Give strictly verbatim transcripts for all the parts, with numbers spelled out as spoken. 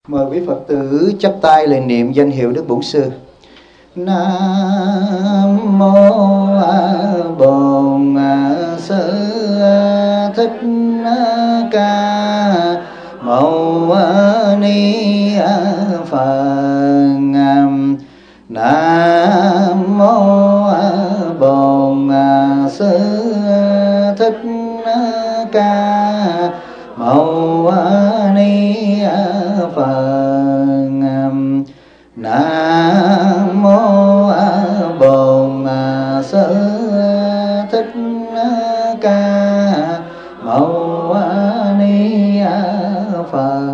Mời quý Phật tử chắp tay lời niệm danh hiệu Đức Bổn Sư. Nam mô Bổn Sư Thích Ca Mâu Ni Phật. Nam mô Bổn Sư Thích Ca Mâu Ni Phật. Nam mô Bổn Sư Thích Ca Mâu Ni Phật.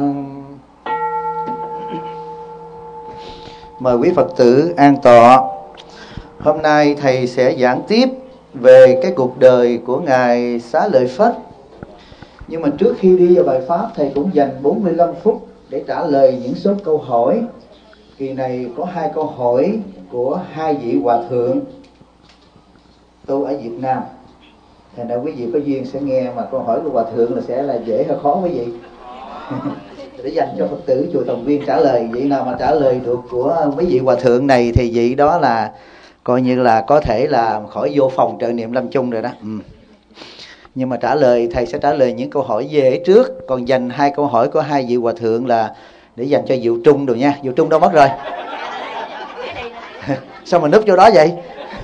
Mời quý Phật tử an tọa. Hôm nay thầy sẽ giảng tiếp về cái cuộc đời của ngài Xá Lợi Phất. Nhưng mà trước khi đi vào bài pháp, thầy cũng dành bốn mươi lăm phút để trả lời những số câu hỏi. Kỳ này có hai câu hỏi của hai vị hòa thượng tu ở Việt Nam. Thành ra quý vị có duyên sẽ nghe, mà câu hỏi của hòa thượng là sẽ là dễ hay khó quý vị? Để dành cho Phật tử chùa Tòng Viên trả lời. Vị nào mà trả lời được của mấy vị hòa thượng này thì vị đó là coi như là có thể là khỏi vô phòng trợ niệm lâm chung rồi đó. Ừ. Nhưng mà trả lời, thầy sẽ trả lời những câu hỏi dễ trước. Còn dành hai câu hỏi của hai vị hòa thượng là để dành cho Diệu Trung rồi nha. Diệu Trung đâu mất rồi? Sao mà núp vô đó vậy?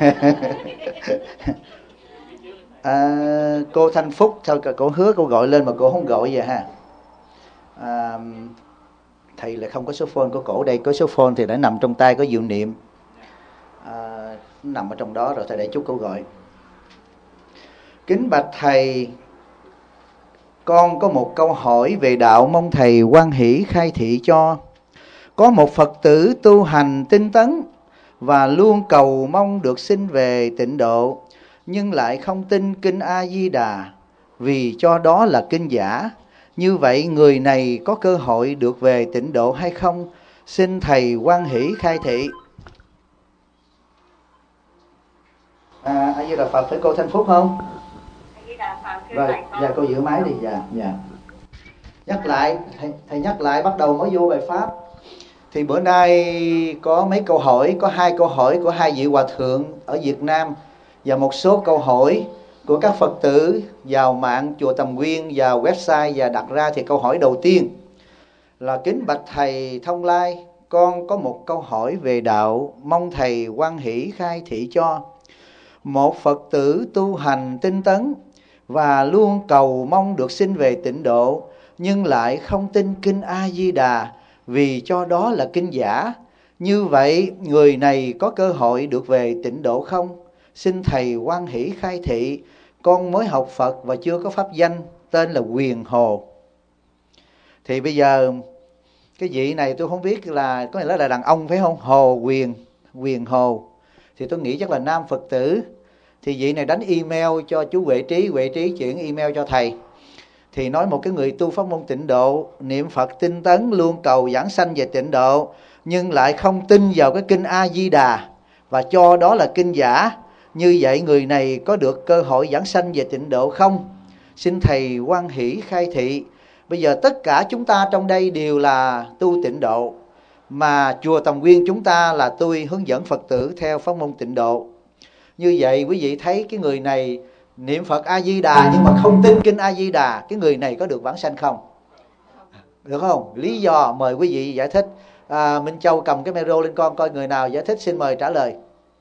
à, cô Thanh Phúc, sao cô hứa cô gọi lên mà cô không gọi vậy ha? À, thầy lại không có số phone của cổ đây. Có số phone thì đã nằm trong tay có Diệu Niệm. À, nằm ở trong đó rồi, thầy để chút cô gọi. Kính bạch thầy, con có một câu hỏi về đạo, mong thầy hoan hỷ khai thị cho. Có một Phật tử tu hành tinh tấn và luôn cầu mong được sinh về tịnh độ, nhưng lại không tin kinh A Di Đà vì cho đó là kinh giả. Như vậy người này có cơ hội được về tịnh độ hay không? Xin thầy hoan hỷ khai thị. À, A Di Đà Phật, phải cô Thanh Phúc không? Rồi, dạ cô giữ máy đi. Dạ, dạ. Nhắc lại, thầy, thầy nhắc lại bắt đầu mới vô bài pháp. Thì bữa nay có mấy câu hỏi, có hai câu hỏi của hai vị hòa thượng ở Việt Nam và một số câu hỏi của các Phật tử vào mạng chùa Tầm Nguyên và website và đặt ra. Thì câu hỏi đầu tiên là: kính bạch thầy Thông Lai, con có một câu hỏi về đạo, mong thầy hoan hỷ khai thị cho. Một Phật tử tu hành tinh tấn và luôn cầu mong được sinh về tịnh độ, nhưng lại không tin kinh A Di Đà vì cho đó là kinh giả. Như vậy người này có cơ hội được về tịnh độ không? Xin thầy hoan hỷ khai thị. Con mới học Phật và chưa có pháp danh, tên là Quyền Hồ. Thì bây giờ cái vị này tôi không biết là có nghĩa là đàn ông phải không? Hồ Quyền, Quyền Hồ. Thì tôi nghĩ chắc là nam Phật tử. Thì vị này đánh email cho chú Huệ Trí, Huệ Trí chuyển email cho thầy. Thì nói một cái người tu pháp môn tịnh độ, niệm Phật tinh tấn, luôn cầu giảng sanh về tịnh độ, nhưng lại không tin vào cái kinh A Di Đà và cho đó là kinh giả. Như vậy người này có được cơ hội giảng sanh về tịnh độ không? Xin thầy hoan hỷ khai thị. Bây giờ tất cả chúng ta trong đây đều là tu tịnh độ, mà chùa Tầm Nguyên chúng ta là tu hướng dẫn Phật tử theo pháp môn tịnh độ. Như vậy quý vị thấy cái người này niệm Phật A Di Đà nhưng mà không tin kinh A Di Đà, cái người này có được vãng sanh không? Được không? Lý do mời quý vị giải thích. à, Minh Châu cầm cái micro lên con coi người nào giải thích, xin mời trả lời.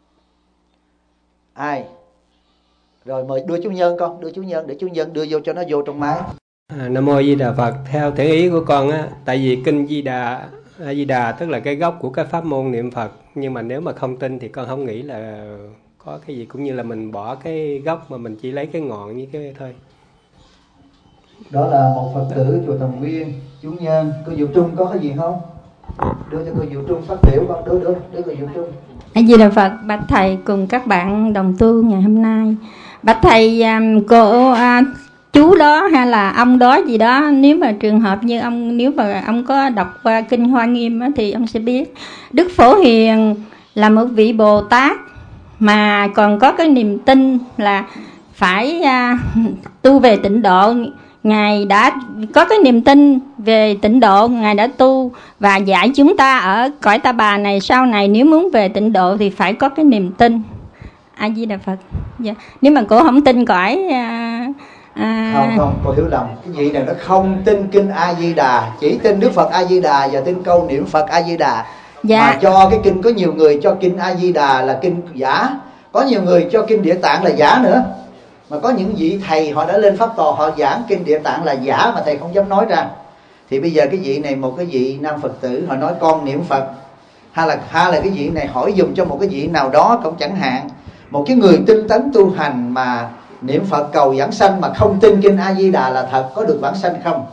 Ai? Rồi mời đưa chú Nhân con, đưa chú Nhân để chú Nhân đưa vô cho nó vô trong máy. À, Nam mô Di Đà Phật. Theo thể ý của con á, tại vì kinh Di Đà, A Di Đà tức là cái gốc của cái pháp môn niệm Phật, nhưng mà nếu mà không tin thì con không nghĩ là có cái gì, cũng như là mình bỏ cái gốc mà mình chỉ lấy cái ngọn như cái thôi. Đó là một Phật tử chùa Tầm Nguyên, chú Nhân. Cô Diệu Trung có cái gì không? Đưa cho cô Diệu Trung phát biểu con, đưa đưa đưa cô Diệu Trung. A Di Đà Phật. Bạch thầy cùng các bạn đồng tu ngày hôm nay. Bạch thầy, cô chú đó hay là ông đó gì đó, nếu mà trường hợp như ông, nếu mà ông có đọc qua kinh Hoa Nghiêm á, thì ông sẽ biết Đức Phổ Hiền là một vị Bồ Tát mà còn có cái niềm tin là phải uh, tu về tịnh độ. Ngài đã có cái niềm tin về tịnh độ, Ngài đã tu và dạy chúng ta ở cõi Ta Bà này sau này nếu muốn về tịnh độ thì phải có cái niềm tin. A Di Đà Phật. Dạ. Nếu mà cô không tin cõi à, à... không không cô hiểu lầm, cái vị này nó không tin kinh A Di Đà, chỉ tin Đức Phật A Di Đà và tin câu niệm Phật A Di Đà. Dạ. Mà cho cái kinh, có nhiều người cho kinh A Di Đà là kinh giả, có nhiều người cho kinh Địa Tạng là giả nữa. Mà có những vị thầy họ đã lên pháp tòa, họ giảng kinh Địa Tạng là giả mà thầy không dám nói ra. Thì bây giờ cái vị này, một cái vị nam Phật tử họ nói con niệm Phật, hay là hay là cái vị này hỏi dùng cho một cái vị nào đó cũng chẳng hạn, một cái người tinh tấn tu hành mà niệm Phật cầu vãng sanh mà không tin kinh A Di Đà là thật, có được vãng sanh không?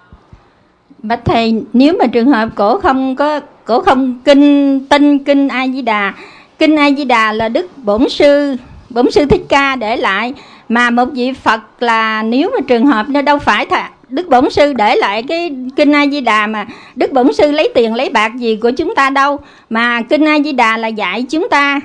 Bạch thầy, nếu mà trường hợp cổ không có cổ không kinh tin kinh A Di Đà, kinh A Di Đà là Đức Bổn Sư Bổn Sư Thích Ca để lại, mà một vị Phật là nếu mà trường hợp nó đâu phải thật Đức Bổn Sư để lại cái kinh A Di Đà mà Đức Bổn Sư lấy tiền lấy bạc gì của chúng ta đâu, mà kinh A Di Đà là dạy chúng ta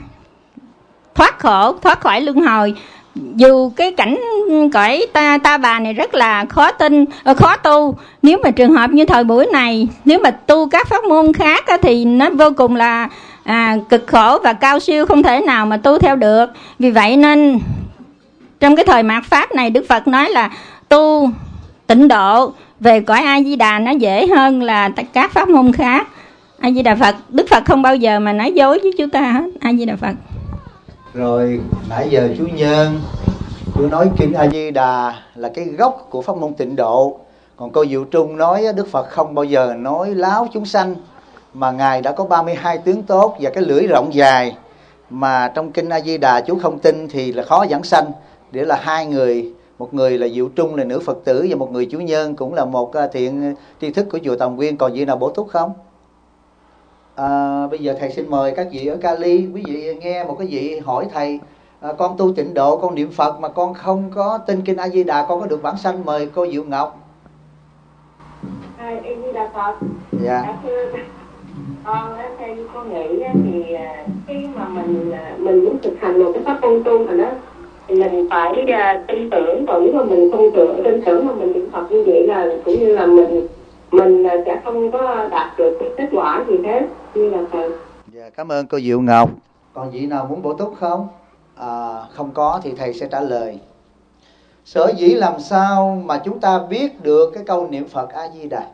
thoát khổ, thoát khỏi luân hồi. Dù cái cảnh cõi ta ta bà này rất là khó tin, khó tu, nếu mà trường hợp như thời buổi này, nếu mà tu các pháp môn khác thì nó vô cùng là à, cực khổ và cao siêu, không thể nào mà tu theo được. Vì vậy nên trong cái thời mạt pháp này, Đức Phật nói là tu tịnh độ về cõi A Di Đà nó dễ hơn là các pháp môn khác. A Di Đà Phật. Đức Phật không bao giờ mà nói dối với chúng ta hết. A Di Đà Phật. Rồi nãy giờ chú Nhân chú nói kinh A Di Đà là cái gốc của pháp môn tịnh độ, còn cô Diệu Trung nói Đức Phật không bao giờ nói láo chúng sanh, mà Ngài đã có ba mươi hai tướng tốt và cái lưỡi rộng dài, mà trong kinh A Di Đà chú không tin thì là khó vãng sanh. Để là hai người, một người là Diệu Trung là nữ Phật tử, và một người chú Nhân cũng là một thiện tri thức của chùa Tòng Nguyên. Còn gì nào bổ túc không? À, bây giờ thầy xin mời các vị ở Cali, quý vị nghe một cái vị hỏi thầy, à, con tu tịnh độ, con niệm Phật mà con không có tin kinh A Di Đà, con có được vãng sanh? Mời cô Diệu Ngọc. A Di Đà Phật. Dạ. Thưa con, theo như con nghĩ thì khi mà mình mình muốn thực hành một cái pháp môn tu mà nó thì mình phải uh, tin tưởng, còn nếu mà mình không tưởng tin tưởng mà mình niệm Phật như vậy là cũng như là mình mình sẽ không có đạt được cái kết quả gì hết. Như là Phật. Dạ, cảm ơn cô Diệu Ngọc. Còn vị nào muốn bổ túc không? À, không có thì thầy sẽ trả lời. Sở dĩ làm sao mà chúng ta biết được cái câu niệm Phật A Di Đà,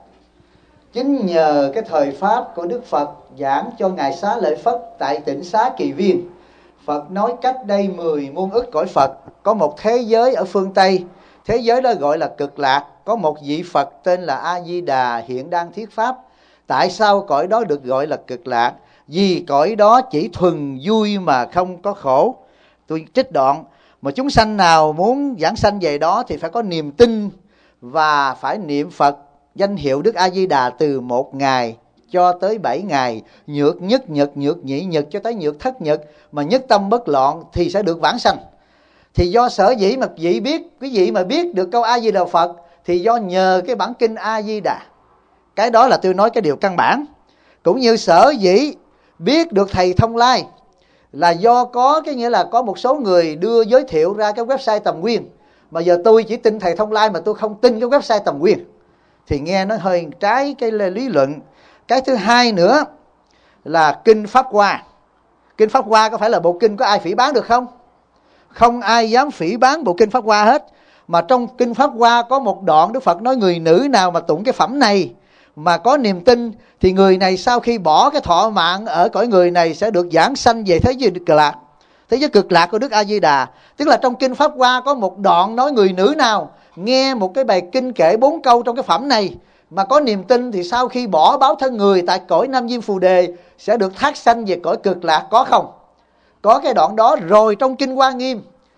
chính nhờ cái thời pháp của Đức Phật giảng cho Ngài Xá Lợi Phất tại tỉnh Xá Kỳ Viên. Phật nói cách đây mười muôn ức cõi Phật có một thế giới ở phương Tây, thế giới đó gọi là Cực Lạc, có một vị Phật tên là A Di Đà hiện đang thuyết pháp. Tại sao cõi đó được gọi là Cực Lạc? Vì cõi đó chỉ thuần vui mà không có khổ. Tôi trích đoạn: mà chúng sanh nào muốn giảng sanh về đó thì phải có niềm tin và phải niệm Phật danh hiệu Đức A Di Đà từ một ngày cho tới bảy ngày, nhược nhất nhật, nhược nhị nhật cho tới nhược thất nhật, mà nhất tâm bất loạn thì sẽ được vãng sanh. Thì do sở dĩ mà vị biết, quý vị mà biết được câu A Di Đà Phật thì do nhờ cái bản kinh A Di Đà. Cái đó là tôi nói cái điều căn bản. Cũng như sở dĩ biết được thầy Thông Lai là do có cái nghĩa là có một số người đưa giới thiệu ra cái website Tầm Nguyên, mà giờ tôi chỉ tin thầy Thông Lai mà tôi không tin cái website Tầm Nguyên thì nghe nó hơi trái cái lý luận. Cái thứ hai nữa là kinh Pháp Hoa. Kinh Pháp Hoa có phải là bộ kinh có ai phỉ báng được không? Không ai dám phỉ báng bộ kinh Pháp Hoa hết. Mà trong kinh Pháp Hoa có một đoạn Đức Phật nói người nữ nào mà tụng cái phẩm này mà có niềm tin thì người này sau khi bỏ cái thọ mạng ở cõi người này sẽ được giảng sanh về thế giới cực lạc, thế giới cực lạc của Đức A Di Đà. Tức là trong kinh Pháp Hoa có một đoạn nói người nữ nào nghe một cái bài kinh kể bốn câu trong cái phẩm này mà có niềm tin thì sau khi bỏ báo thân người tại cõi Nam Diêm Phù Đề sẽ được thác sanh về cõi cực lạc, có không? Có cái đoạn đó. Rồi trong kinh Hoa Nghiêm,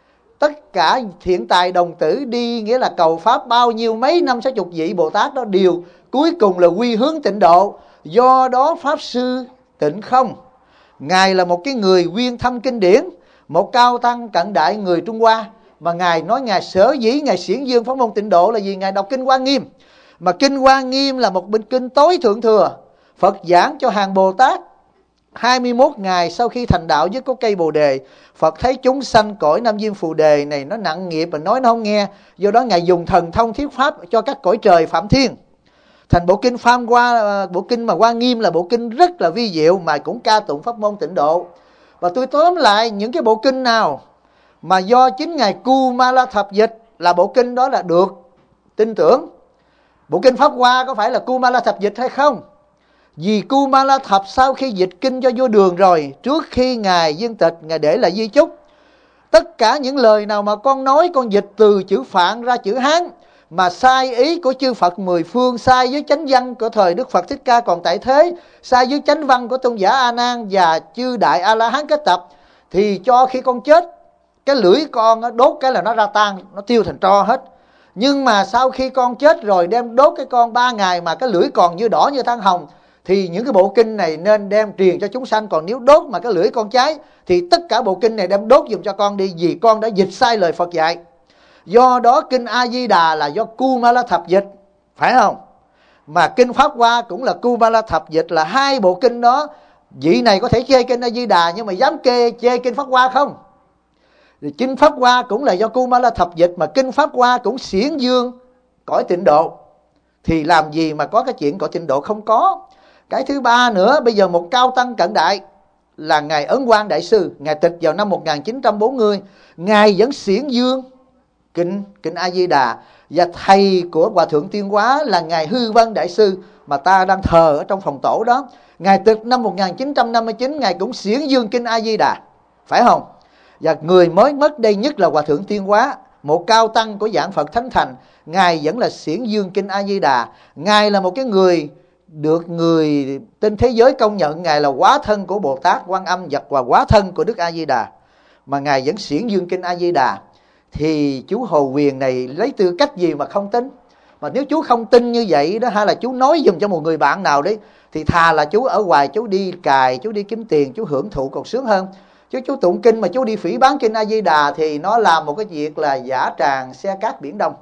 tất cả thiện tài đồng tử đi nghĩa là cầu pháp bao nhiêu mấy năm sáu chục vị Bồ Tát đó đều cuối cùng là quy hướng tịnh độ. Do đó Pháp Sư Tịnh Không, Ngài là một cái người nguyên thâm kinh điển, một cao tăng cận đại người Trung Hoa, mà Ngài nói Ngài sở dĩ Ngài xiển dương pháp môn tịnh độ là vì Ngài đọc kinh Hoa Nghiêm. Mà kinh Hoa Nghiêm là một bình kinh tối thượng thừa, Phật giảng cho hàng Bồ Tát hai mươi mốt ngày sau khi thành đạo với có cây Bồ đề, Phật thấy chúng sanh cõi Nam Diêm Phù Đề này nó nặng nghiệp và nói nó không nghe, do đó Ngài dùng thần thông thuyết pháp cho các cõi trời Phạm Thiên. Thành bộ kinh Pháp Hoa, bộ kinh mà Hoa Nghiêm là bộ kinh rất là vi diệu mà cũng ca tụng pháp môn tịnh độ. Và tôi tóm lại những cái bộ kinh nào mà do chính Ngài Kumala Thập dịch là bộ kinh đó là được tin tưởng. Bộ kinh Pháp Hoa có phải là Kumala Thập dịch hay không? Vì Kumala Thập sau khi dịch kinh cho vua Đường rồi, trước khi Ngài viên tịch, Ngài để lại di chúc. Tất cả những lời nào mà con nói, con dịch từ chữ Phạn ra chữ Hán mà sai ý của chư Phật mười phương, sai với chánh văn của thời Đức Phật Thích Ca còn tại thế, sai với chánh văn của tôn giả A Nan và chư đại A La Hán kết tập, thì cho khi con chết, cái lưỡi con đốt cái là nó ra tan, nó tiêu thành tro hết. Nhưng mà sau khi con chết rồi đem đốt cái con ba ngày mà cái lưỡi còn như đỏ như than hồng, thì những cái bộ kinh này nên đem truyền cho chúng sanh. Còn nếu đốt mà cái lưỡi con cháy thì tất cả bộ kinh này đem đốt dùm cho con đi, vì con đã dịch sai lời Phật dạy. Do đó kinh A Di Đà là do Kumala Thập dịch, phải không? Mà kinh Pháp Hoa cũng là Kumala Thập dịch, là hai bộ kinh đó. Vị này có thể chê kinh A Di Đà nhưng mà dám kê chê kinh Pháp Hoa không? Kinh Pháp Hoa cũng là do Kumala Thập dịch, mà kinh Pháp Hoa cũng xiển dương cõi tịnh độ, thì làm gì mà có cái chuyện cõi tịnh độ không có. Cái thứ ba nữa, bây giờ một cao tăng cận đại là Ngài Ấn Quang Đại Sư, Ngài tịch vào năm một nghìn chín trăm bốn mươi, Ngài vẫn xiển dương kinh kinh A Di Đà. Và thầy của Hòa Thượng Tuyên Hóa là Ngài Hư Vân Đại Sư mà ta đang thờ ở trong phòng tổ đó, Ngài tịch năm một nghìn chín trăm năm mươi chín, Ngài cũng xiển dương kinh A Di Đà, phải không? Và người mới mất đây nhất là Hòa Thượng Tuyên Hóa, một cao tăng của dạng Phật Thánh Thành, Ngài vẫn là xiển dương kinh A Di Đà. Ngài là một cái người được người trên thế giới công nhận Ngài là hóa thân của Bồ Tát Quan Âm và hóa thân của Đức A Di Đà, mà Ngài vẫn xiển dương kinh A Di Đà. Thì chú Hồ Quyền này lấy tư cách gì mà không tin? Mà nếu chú không tin như vậy đó, hay là chú nói dùm cho một người bạn nào đấy, thì thà là chú ở ngoài chú đi cài, chú đi kiếm tiền, chú hưởng thụ còn sướng hơn. Chứ chú tụng kinh mà chú đi phỉ bán kinh A Di Đà thì nó làm một cái việc là giả tràng xe cát biển đông,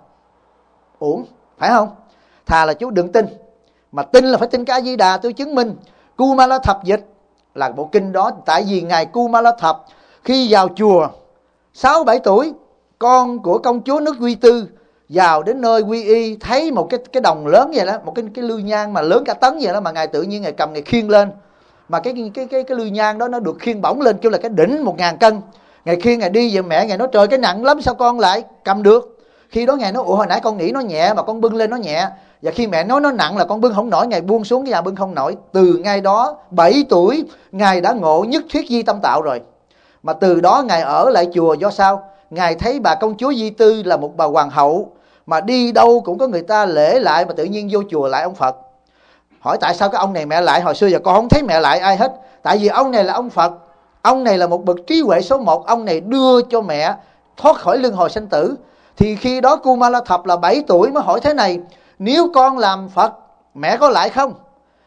uổng, phải không? Thà là chú đừng tin, mà tin là phải tin cái A Di Đà. Tôi chứng minh Kumala Thập dịch là bộ kinh đó. Tại vì Ngài Kumala Thập khi vào chùa sáu bảy tuổi, con của công chúa nước Quy Tư vào đến nơi quy y, thấy một cái cái đồng lớn vậy đó, một cái cái lư nhang mà lớn cả tấn vậy đó, mà Ngài tự nhiên Ngài cầm Ngài khiêng lên, mà cái cái cái cái lư nhang đó nó được khiêng bổng lên, kêu là cái đỉnh một ngàn cân. Ngài khiêng Ngài đi về, mẹ Ngài nói trời cái nặng lắm sao con lại cầm được? Khi đó Ngài nói ủa hồi nãy con nghĩ nó nhẹ mà con bưng lên nó nhẹ. Và khi mẹ nói nó nặng là con bưng không nổi, Ngài buông xuống cái nhà bưng không nổi. Từ ngày đó bảy tuổi Ngài đã ngộ nhất thuyết di tâm tạo rồi. Mà từ đó Ngài ở lại chùa do sao? Ngài thấy bà công chúa Di Tư là một bà hoàng hậu, mà đi đâu cũng có người ta lễ lại, mà tự nhiên vô chùa lại ông Phật. Hỏi tại sao cái ông này mẹ lại? Hồi xưa giờ con không thấy mẹ lại ai hết. Tại vì ông này là ông Phật, ông này là một bậc trí huệ số một, ông này đưa cho mẹ thoát khỏi luân hồi sanh tử. Thì khi đó Kumala Thập là bảy tuổi mới hỏi thế này: nếu con làm Phật mẹ có lại không?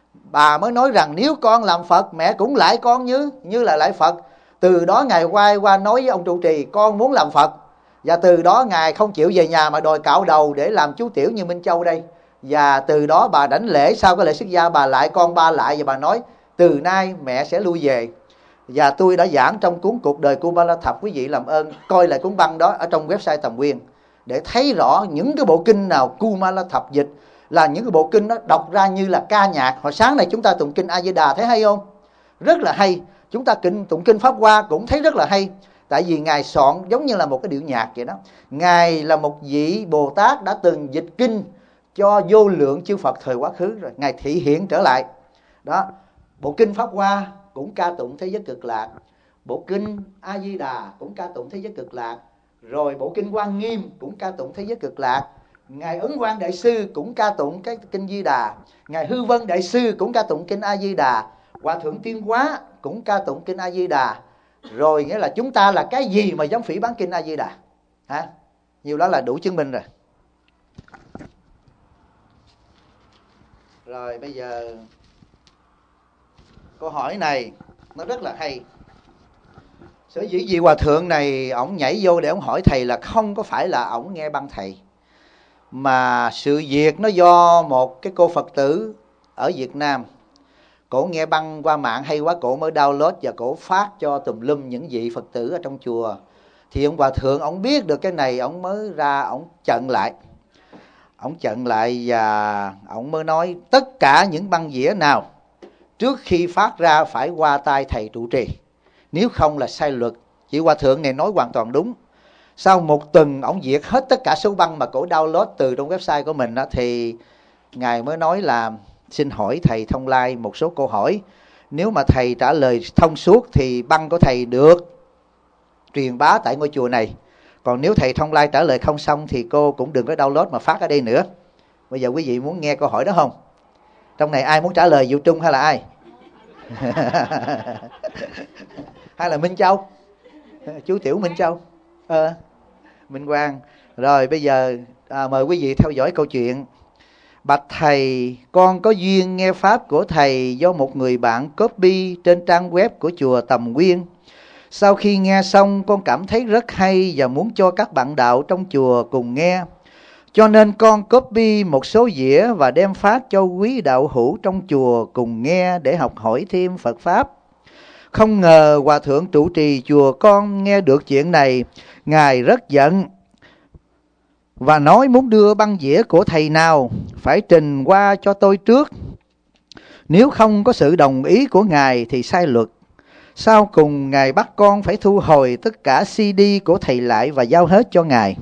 Bà mới nói rằng nếu con làm Phật mẹ cũng lại con như như là lại Phật. Từ đó Ngài quay qua nói với ông trụ trì con muốn làm Phật. Và từ đó Ngài không chịu về nhà mà đòi cạo đầu để làm chú tiểu như Minh Châu đây. Và từ đó bà đảnh lễ, sau cái lễ xuất gia bà lại con ba lại, và bà nói từ nay mẹ sẽ lui về. Và tôi đã giảng trong cuốn Cuộc đời Kumala Thập, quý vị làm ơn coi lại cuốn băng đó ở trong website Tầm Quyên để thấy rõ những cái bộ kinh nào Kumala Thập dịch là những cái bộ kinh đó đọc ra như là ca nhạc. Hồi sáng này chúng ta tụng kinh A Di Đà thấy hay không? Rất là hay. Chúng ta kinh tụng kinh Pháp Hoa cũng thấy rất là hay. Tại vì Ngài soạn giống như là một cái điệu nhạc vậy đó. Ngài là một vị Bồ Tát đã từng dịch kinh cho vô lượng chư Phật thời quá khứ rồi, Ngài thị hiện trở lại. Đó, bộ kinh Pháp Hoa cũng ca tụng thế giới cực lạc, bộ kinh A Di Đà cũng ca tụng thế giới cực lạc, rồi bộ kinh Hoa Nghiêm cũng ca tụng thế giới cực lạc. Ngài Ấn Quang Đại Sư cũng ca tụng cái kinh Di Đà, Ngài Hư Vân Đại Sư cũng ca tụng kinh A Di Đà, Hòa Thượng Tuyên Hóa cũng ca tụng kinh A Di Đà. Rồi nghĩa là chúng ta là cái gì mà dám phỉ bán kinh A Di Đà? Hả? Nhiều đó là đủ chứng minh rồi. Rồi bây giờ câu hỏi này nó rất là hay. Sở dĩ vị hòa thượng này ổng nhảy vô để ổng hỏi thầy là không có phải là ổng nghe băng thầy, mà sự việc nó do một cái cô Phật tử ở Việt Nam. Cổ nghe băng qua mạng hay quá, cổ mới download và cổ phát cho tùm lum những vị Phật tử ở trong chùa. Thì ông hòa thượng ông biết được cái này, ông mới ra ông chặn lại. Ông chặn lại và ông mới nói tất cả những băng dĩa nào trước khi phát ra phải qua tay thầy trụ trì, nếu không là sai luật. Chị hòa thượng này nói hoàn toàn đúng. Sau một tuần ông diệt hết tất cả số băng mà cổ download từ trong website của mình đó, thì ngài mới nói là xin hỏi thầy Thông Lai một số câu hỏi. Nếu mà thầy trả lời thông suốt thì băng của thầy được truyền bá tại ngôi chùa này. Còn nếu thầy Thông Lai trả lời không xong thì cô cũng đừng có download mà phát ở đây nữa. Bây giờ quý vị muốn nghe câu hỏi đó không? Trong này ai muốn trả lời, Diệu Trung hay là ai? Hay là Minh Châu? Chú Tiểu Minh Châu? Ờ, Minh Quang. Rồi bây giờ à, mời quý vị theo dõi câu chuyện. Bạch thầy, con có duyên nghe pháp của thầy do một người bạn copy trên trang web của chùa Tầm Nguyên. Sau khi nghe xong con cảm thấy rất hay và muốn cho các bạn đạo trong chùa cùng nghe. Cho nên con copy một số dĩa và đem phát cho quý đạo hữu trong chùa cùng nghe để học hỏi thêm Phật Pháp. Không ngờ hòa thượng trụ trì chùa con nghe được chuyện này, ngài rất giận và nói muốn đưa băng dĩa của thầy nào phải trình qua cho tôi trước. Nếu không có sự đồng ý của ngài thì sai luật. Sau cùng ngài bắt con phải thu hồi tất cả xê đê của thầy lại và giao hết cho ngài.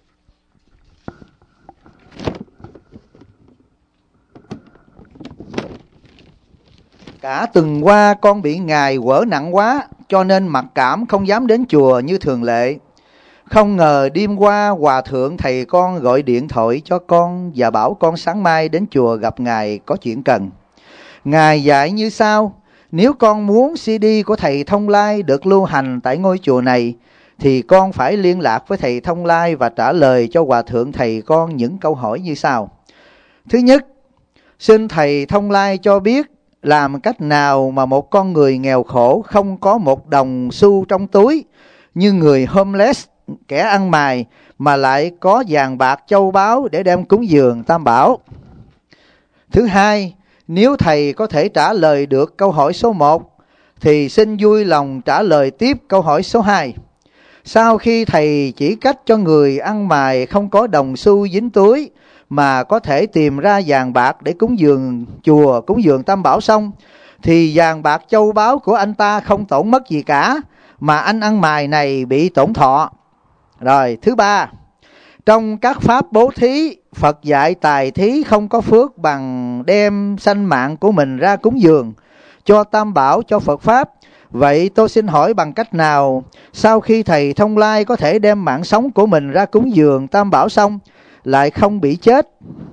Cả tuần qua con bị ngài quở nặng quá, cho nên mặc cảm không dám đến chùa như thường lệ. Không ngờ đêm qua hòa thượng thầy con gọi điện thoại cho con và bảo con sáng mai đến chùa gặp ngài có chuyện cần. Ngài dạy như sau: nếu con muốn xê đê của thầy Thông Lai được lưu hành tại ngôi chùa này, thì con phải liên lạc với thầy Thông Lai và trả lời cho hòa thượng thầy con những câu hỏi như sau. Thứ nhất, xin thầy Thông Lai cho biết làm cách nào mà một con người nghèo khổ không có một đồng xu trong túi, như người homeless, kẻ ăn mày, mà lại có vàng bạc châu báu để đem cúng dường Tam Bảo. Thứ hai, nếu thầy có thể trả lời được câu hỏi số một, thì xin vui lòng trả lời tiếp câu hỏi số hai. Sau khi thầy chỉ cách cho người ăn mày không có đồng xu dính túi mà có thể tìm ra vàng bạc để cúng dường chùa, cúng dường Tam Bảo xong, thì vàng bạc châu báu của anh ta không tổn mất gì cả, mà anh ăn mày này bị tổn thọ. Rồi, thứ ba, trong các pháp bố thí, Phật dạy tài thí không có phước bằng đem sanh mạng của mình ra cúng dường cho Tam Bảo, cho Phật Pháp. Vậy tôi xin hỏi bằng cách nào sau khi thầy Thông Lai có thể đem mạng sống của mình ra cúng dường Tam Bảo xong lại không bị chết,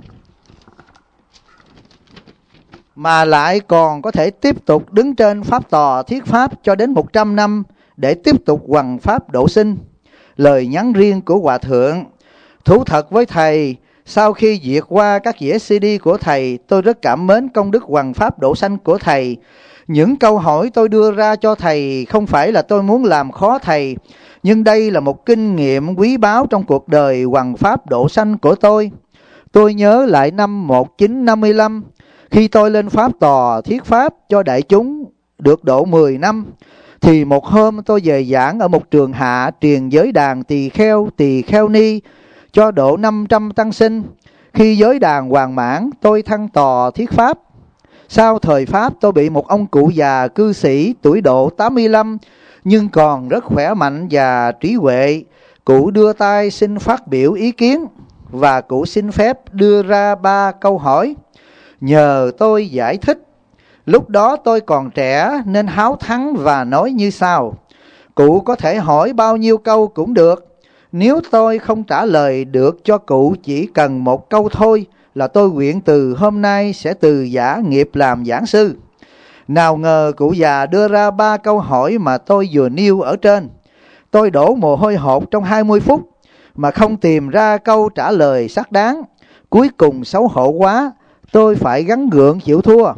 mà lại còn có thể tiếp tục đứng trên pháp tòa thuyết pháp cho đến một trăm năm để tiếp tục hoằng pháp độ sinh? Lời nhắn riêng của hòa thượng: thú thật với thầy, sau khi duyệt qua các đĩa xê đê của thầy, tôi rất cảm mến công đức hoằng pháp độ sanh của thầy. Những câu hỏi tôi đưa ra cho thầy không phải là tôi muốn làm khó thầy, nhưng đây là một kinh nghiệm quý báu trong cuộc đời hoằng pháp độ sanh của tôi. Tôi nhớ lại năm một nghìn chín trăm năm mươi lăm, khi tôi lên pháp tòa thuyết pháp cho đại chúng được độ mười năm, thì một hôm tôi về giảng ở một trường hạ truyền giới đàn tỳ kheo, tỳ kheo ni cho độ năm trăm tăng sinh. Khi giới đàn hoàn mãn, tôi thăng tòa thuyết pháp. Sau thời pháp, tôi bị một ông cụ già cư sĩ tuổi độ tám mươi lăm nhưng còn rất khỏe mạnh và trí huệ. Cụ đưa tay xin phát biểu ý kiến và cụ xin phép đưa ra ba câu hỏi. Nhờ tôi giải thích. Lúc đó tôi còn trẻ nên háo thắng và nói như sau: cụ có thể hỏi bao nhiêu câu cũng được. Nếu tôi không trả lời được cho cụ chỉ cần một câu thôi, là tôi nguyện từ hôm nay sẽ từ giả nghiệp làm giảng sư. Nào ngờ cụ già đưa ra ba câu hỏi mà tôi vừa nêu ở trên. Tôi đổ mồ hôi hột trong hai mươi phút mà không tìm ra câu trả lời xác đáng. Cuối cùng xấu hổ quá, tôi phải gắng gượng chịu thua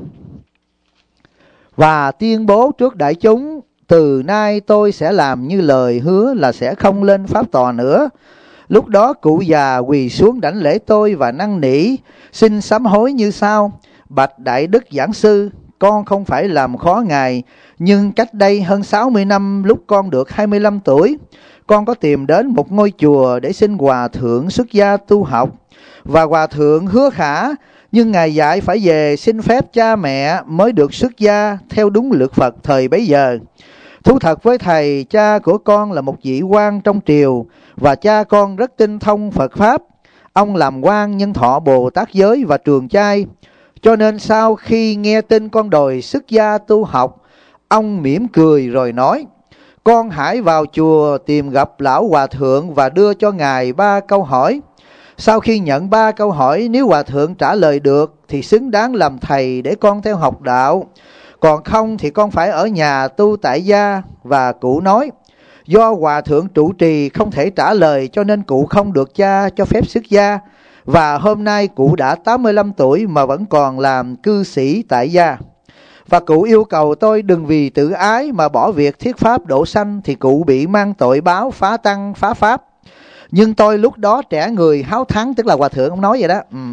và tuyên bố trước đại chúng: từ nay tôi sẽ làm như lời hứa là sẽ không lên pháp tòa nữa. Lúc đó cụ già quỳ xuống đảnh lễ tôi và năn nỉ xin sám hối như sau: bạch đại đức giảng sư, con không phải làm khó Ngài, nhưng cách đây hơn sáu mươi năm, lúc con được hai mươi lăm tuổi, con có tìm đến một ngôi chùa để xin Hòa Thượng xuất gia tu học. Và Hòa Thượng hứa khả, nhưng Ngài dạy phải về xin phép cha mẹ mới được xuất gia theo đúng luật Phật thời bấy giờ. Thú thật với thầy, cha của con là một vị quan trong triều, và cha con rất tinh thông Phật Pháp. Ông làm quan nhân thọ Bồ Tát giới và trường chay. Cho nên sau khi nghe tin con đòi xuất gia tu học, ông mỉm cười rồi nói, con hãy vào chùa tìm gặp lão Hòa Thượng và đưa cho Ngài ba câu hỏi. Sau khi nhận ba câu hỏi, nếu Hòa Thượng trả lời được thì xứng đáng làm thầy để con theo học đạo. Còn không thì con phải ở nhà tu tại gia. Và cụ nói, do Hòa Thượng trụ trì không thể trả lời cho nên cụ không được cha cho phép xuất gia. Và hôm nay cụ đã tám mươi lăm tuổi mà vẫn còn làm cư sĩ tại gia. Và cụ yêu cầu tôi đừng vì tự ái mà bỏ việc thuyết pháp độ sanh, thì cụ bị mang tội báo phá tăng phá pháp. Nhưng tôi lúc đó trẻ người háo thắng, tức là Hòa Thượng ông nói vậy đó. Ừ.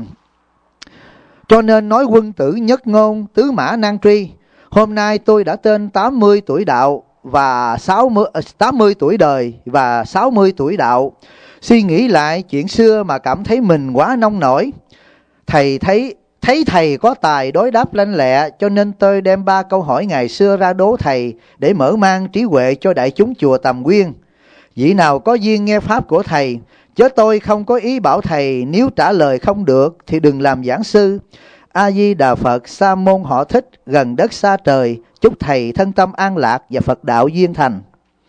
Cho nên nói quân tử nhất ngôn, tứ mã nan truy. Hôm nay tôi đã trên tám mươi tuổi đạo và sáu mươi, tám mươi tuổi đời và sáu mươi tuổi đạo. Suy nghĩ lại chuyện xưa mà cảm thấy mình quá nông nổi. Thầy thấy thấy thầy có tài đối đáp lanh lẹ, cho nên tôi đem ba câu hỏi ngày xưa ra đố thầy để mở mang trí huệ cho đại chúng chùa Tầm Quyên. Vị nào có duyên nghe pháp của thầy, chứ tôi không có ý bảo thầy nếu trả lời không được thì đừng làm giảng sư. A Di Đà Phật, sa môn họ Thích, gần đất xa trời, chúc thầy thân tâm an lạc và Phật đạo duyên thành.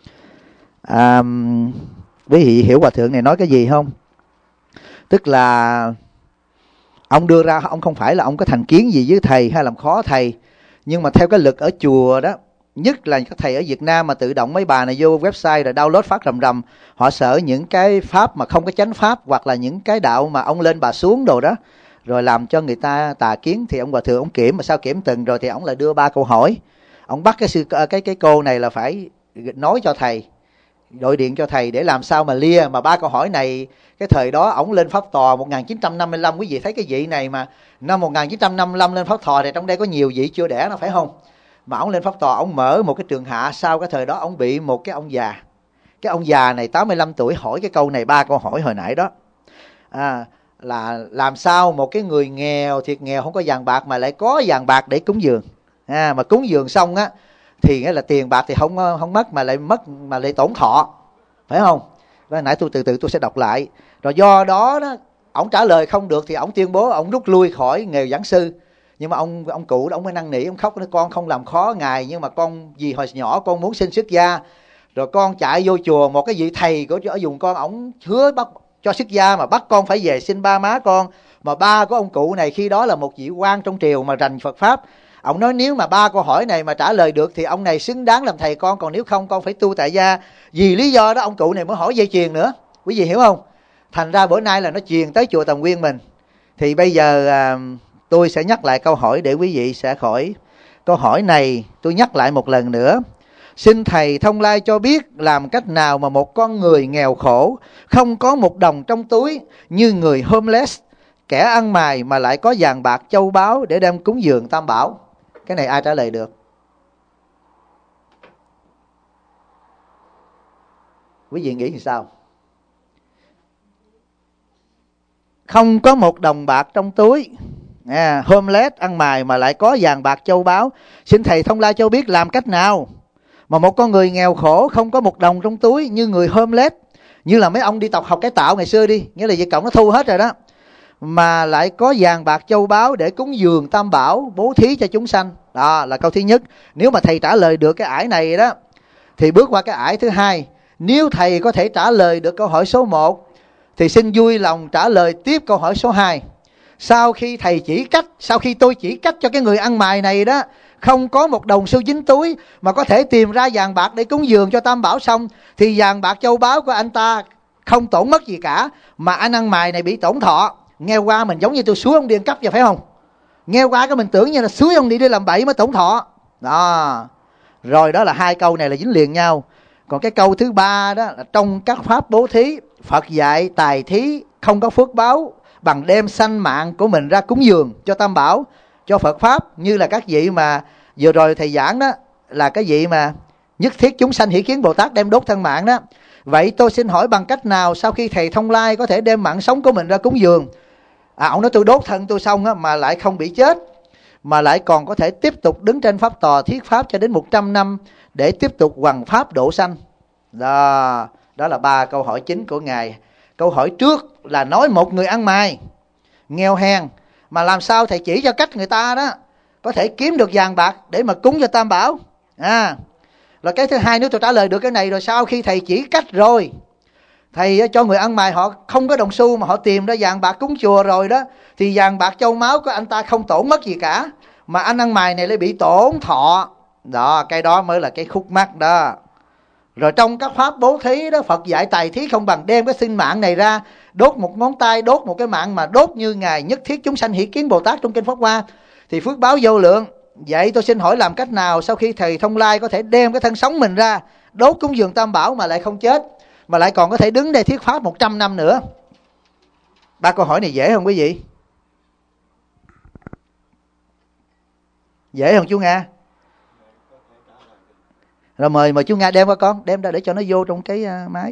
À, quý vị hiểu Hòa Thượng này nói cái gì không? Tức là ông đưa ra, ông không phải là ông có thành kiến gì với thầy hay làm khó thầy, nhưng mà theo cái lực ở chùa đó, nhất là các thầy ở Việt Nam mà tự động mấy bà này vô website rồi download phát rầm rầm, họ sợ những cái pháp mà không có chánh pháp, hoặc là những cái đạo mà ông lên bà xuống đồ đó, rồi làm cho người ta tà kiến. Thì ông Hòa Thượng ông kiểm, mà sao kiểm từng rồi thì ông lại đưa ba câu hỏi. Ông bắt cái sư cái cái cô này là phải nói cho thầy, gọi điện cho thầy để làm sao mà lia. Mà ba câu hỏi này cái thời đó ổng lên pháp tòa một nghìn chín trăm năm mươi lăm, quý vị thấy cái vị này mà năm một nghìn chín trăm năm mươi lăm lên pháp tòa thì trong đây có nhiều vị chưa đẻ nó phải không? Mà ổng lên pháp tòa, ổng mở một cái trường hạ. Sau cái thời đó ổng bị một cái ông già, cái ông già này tám mươi lăm tuổi hỏi cái câu này, ba câu hỏi hồi nãy đó, à, là làm sao một cái người nghèo thiệt nghèo không có vàng bạc mà lại có vàng bạc để cúng dường, à, mà cúng dường xong á thì nghĩa là tiền bạc thì không không mất mà lại mất mà lại tổn thọ, phải không? Và nãy tôi từ từ tôi sẽ đọc lại. Rồi do đó đó, ổng trả lời không được thì ổng tuyên bố ổng rút lui khỏi nghề giảng sư. Nhưng mà ông ông cụ đó, ông mới năn nỉ, ông khóc nói con không làm khó ngài, nhưng mà con vì hồi nhỏ con muốn xin xuất gia. Rồi con chạy vô chùa, một cái vị thầy của ở vùng con, ổng hứa bắt cho xuất gia mà bắt con phải về xin ba má con. Mà ba của ông cụ này khi đó là một vị quan trong triều mà rành Phật Pháp. Ông nói nếu mà ba câu hỏi này mà trả lời được thì ông này xứng đáng làm thầy con, còn nếu không con phải tu tại gia. Vì lý do đó ông cụ này mới hỏi dây chuyền nữa, quý vị hiểu không? Thành ra bữa nay là nó truyền tới chùa Tầm Quyên mình. Thì bây giờ à, tôi sẽ nhắc lại câu hỏi để quý vị sẽ khỏi. Câu hỏi này tôi nhắc lại một lần nữa. Xin thầy thông lai cho biết làm cách nào mà một con người nghèo khổ, không có một đồng trong túi, như người homeless, kẻ ăn mày mà lại có vàng bạc châu báu để đem cúng dường Tam Bảo. Cái này ai trả lời được? Quý vị nghĩ thì sao? Không có một đồng bạc trong túi, à, homeless ăn mày mà lại có vàng bạc châu báu. Xin thầy thông lai cho biết làm cách nào mà một con người nghèo khổ, không có một đồng trong túi, như người homeless, như là mấy ông đi tập học cải tạo ngày xưa đi, nghĩa là Việt Cộng nó thu hết rồi đó, mà lại có vàng bạc châu báu để cúng dường Tam Bảo, bố thí cho chúng sanh. Đó là câu thứ nhất. Nếu mà thầy trả lời được cái ải này đó thì bước qua cái ải thứ hai. Nếu thầy có thể trả lời được câu hỏi số một thì xin vui lòng trả lời tiếp câu hỏi số hai. Sau khi thầy chỉ cách, sau khi tôi chỉ cách cho cái người ăn mày này đó, không có một đồng xu dính túi mà có thể tìm ra vàng bạc để cúng dường cho Tam Bảo xong, thì vàng bạc châu báu của anh ta không tổn mất gì cả, mà anh ăn mày này bị tổn thọ. Nghe qua mình giống như tôi suối ông đi ăn cắp vậy phải không? Nghe qua cái mình tưởng như là suối ông đi đi làm bậy mới tổn thọ. Đó. Rồi đó là hai câu này là dính liền nhau. Còn cái câu thứ ba đó là trong các pháp bố thí, Phật dạy tài thí không có phước báo bằng đem sanh mạng của mình ra cúng dường cho Tam Bảo. cho Phật Pháp, như là các vị mà vừa rồi thầy giảng đó, là cái vị mà nhất thiết chúng sanh hỷ kiến Bồ Tát đem đốt thân mạng đó. Vậy tôi xin hỏi bằng cách nào sau khi thầy thông lai có thể đem mạng sống của mình ra cúng dường? À, ông nói tôi đốt thân tôi xong á, mà lại không bị chết, mà lại còn có thể tiếp tục đứng trên pháp tòa thuyết pháp cho đến một trăm năm để tiếp tục hoằng pháp độ sanh. Đó, đó là ba câu hỏi chính của Ngài. Câu hỏi trước là nói một người ăn mày, nghèo hèn, mà làm sao thầy chỉ cho cách người ta đó có thể kiếm được vàng bạc để mà cúng cho Tam Bảo. À, rồi cái thứ hai, nếu tôi trả lời được cái này rồi, sau khi thầy chỉ cách rồi, thầy cho người ăn mày họ không có đồng xu mà họ tìm ra vàng bạc cúng chùa rồi đó, thì vàng bạc châu máu của anh ta không tổn mất gì cả, mà anh ăn mày này lại bị tổn thọ. Đó, cái đó mới là cái khúc mắc đó. Rồi trong các pháp bố thí đó, Phật dạy tài thí không bằng đem cái sinh mạng này ra, đốt một ngón tay, đốt một cái mạng, mà đốt như Ngài nhất thiết chúng sanh hỷ kiến Bồ Tát trong kinh Pháp Hoa, thì phước báo vô lượng. Vậy tôi xin hỏi làm cách nào sau khi thầy thông lai có thể đem cái thân sống mình ra đốt cúng dường Tam Bảo mà lại không chết, mà lại còn có thể đứng đây thuyết pháp một trăm năm nữa? Ba câu hỏi này dễ không quý vị? Dễ không chú Nga? Rồi mời mời chú Nga đem qua con, đem ra để cho nó vô trong cái uh, máy.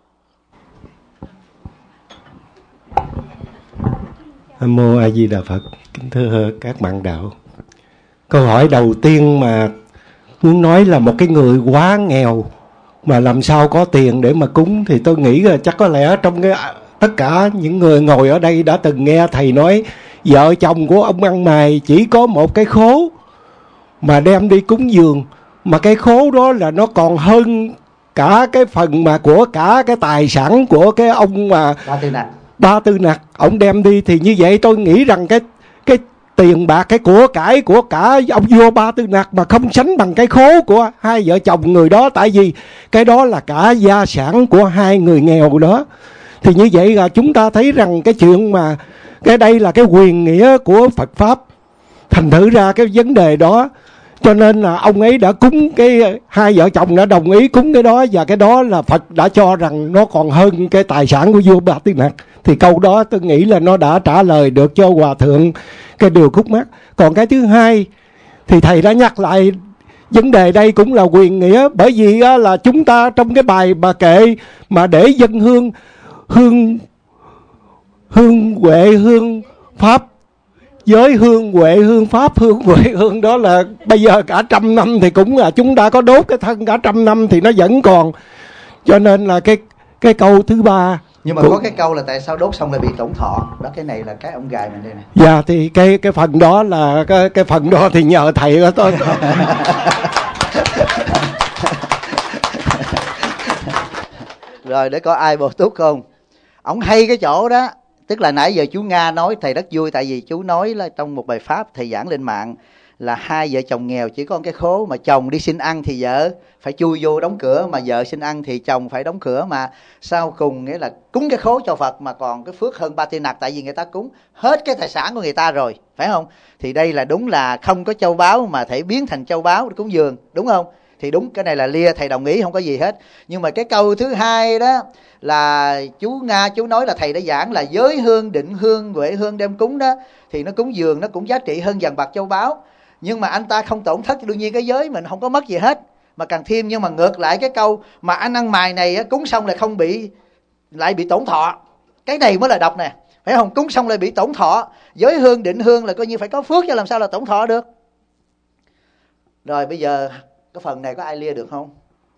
Nam mô A Di Đà Phật. Kính thưa các bạn đạo, câu hỏi đầu tiên mà muốn nói là một cái người quá nghèo mà làm sao có tiền để mà cúng, thì tôi nghĩ là chắc có lẽ trong cái tất cả những người ngồi ở đây đã từng nghe thầy nói vợ chồng của ông ăn mày chỉ có một cái khố mà đem đi cúng dường, mà cái khố đó là nó còn hơn cả cái phần mà của cả cái tài sản của cái ông mà Ba Tư Nặc. Ba Tư Nặc ông đem đi. Thì như vậy tôi nghĩ rằng cái cái tiền bạc, cái của cải của cả ông vua Ba Tư Nặc mà không sánh bằng cái khố của hai vợ chồng người đó, tại vì cái đó là cả gia sản của hai người nghèo đó. Thì như vậy là chúng ta thấy rằng cái chuyện mà cái đây là cái quyền nghĩa của Phật Pháp, thành thử ra cái vấn đề đó, cho nên là ông ấy đã cúng cái, hai vợ chồng đã đồng ý cúng cái đó, và cái đó là Phật đã cho rằng nó còn hơn cái tài sản của vua Ba Tư Nặc. Thì câu đó tôi nghĩ là nó đã trả lời được cho hòa thượng cái điều khúc mắc. Còn cái thứ hai thì thầy đã nhắc lại vấn đề đây cũng là quyền nghĩa, bởi vì là chúng ta trong cái bài bà kệ mà để dân hương hương hương huệ hương pháp giới, hương huệ hương pháp, hương huệ hương đó là bây giờ cả trăm năm thì cũng là chúng ta có đốt cái thân cả trăm năm thì nó vẫn còn. Cho nên là cái cái câu thứ ba. Nhưng mà cũng có cái câu là tại sao đốt xong lại bị tổn thọ đó, cái này là cái ông gài mình đây này. Dạ, thì cái cái phần đó là cái cái phần đó thì nhờ thầy đó tôi. Rồi để có ai bổ túc không? Ông hay cái chỗ đó, tức là nãy giờ chú Nga nói thầy rất vui, tại vì chú nói là trong một bài pháp thầy giảng lên mạng là hai vợ chồng nghèo chỉ có cái khố, mà chồng đi xin ăn thì vợ phải chui vô đóng cửa, mà vợ xin ăn thì chồng phải đóng cửa, mà sau cùng nghĩa là cúng cái khố cho Phật mà còn cái phước hơn Ba Tư Nặc, tại vì người ta cúng hết cái tài sản của người ta rồi, phải không? Thì đây là đúng là không có châu báu mà thể biến thành châu báu để cúng dường, đúng không? Thì đúng, cái này là lia, thầy đồng ý, không có gì hết. Nhưng mà cái câu thứ hai đó là chú Nga chú nói là thầy đã giảng là giới hương, định hương, huệ hương đem cúng đó, thì nó cúng dường nó cũng giá trị hơn vàng bạc châu báu. Nhưng mà anh ta không tổn thất, đương nhiên cái giới mình không có mất gì hết mà càng thêm. Nhưng mà ngược lại cái câu mà anh ăn mày này cúng xong lại không bị, lại bị tổn thọ, cái này mới là độc nè, phải không? Cúng xong lại bị tổn thọ, giới hương định hương là coi như phải có phước chứ làm sao là tổn thọ được. Rồi bây giờ cái phần này có ai lia được không?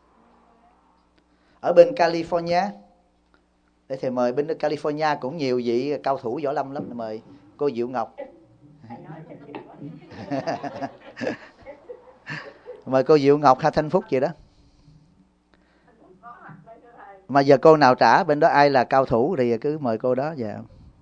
Ở bên California, để thầy mời bên California cũng nhiều vị cao thủ võ lâm lắm, mời cô Diệu Ngọc. Mời cô Diệu Ngọc hay Thanh Phúc gì đó. Mà giờ cô nào trả, bên đó ai là cao thủ thì cứ mời cô đó vào.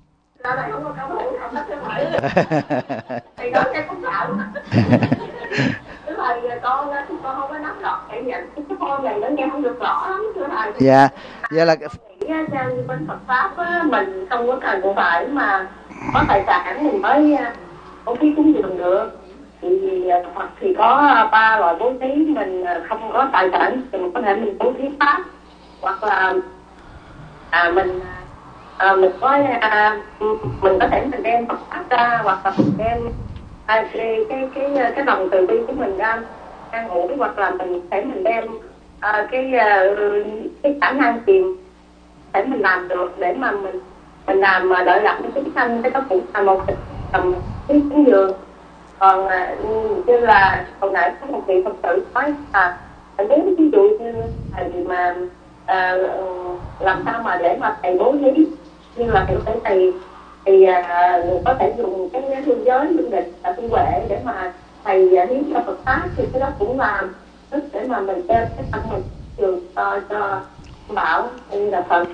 Con con không có nắm rõ cái nhận cái con này nó nghe không được rõ lắm thưa thầy. Dạ, vậy là trong bên Phật pháp á, mình không có cần phải mà có tài sản mình mới bố thí cúng dường được. Thì Phật thì có ba loại bố thí, mình không có tài sản thì mình có thể mình bố thí pháp, hoặc là à, mình à, mình có à, mình có thể mình đem Phật pháp ra, hoặc là mình đem à, cái, cái cái cái lòng từ bi của mình đang đang ủi, hoặc là mình phải mình đem à, cái cái khả năng tìm để mình làm được, để mà mình mình làm mà đợi gặp cái chúng sanh, cái đó cũng là một tầm cái cúng dường. Còn à, như là hồi nãy có một vị Phật tử nói là nếu ví dụ như thầy mà à, làm sao mà để mà thầy bố thí, như là thầy thầy thầy thì à, có thể dùng cái thương giới lương định là tu huệ để mà thầy hiến cho Phật pháp, thì cái đó cũng làm tức để mà mình đem cái tâm mình trường cho cho bảo như là Phật.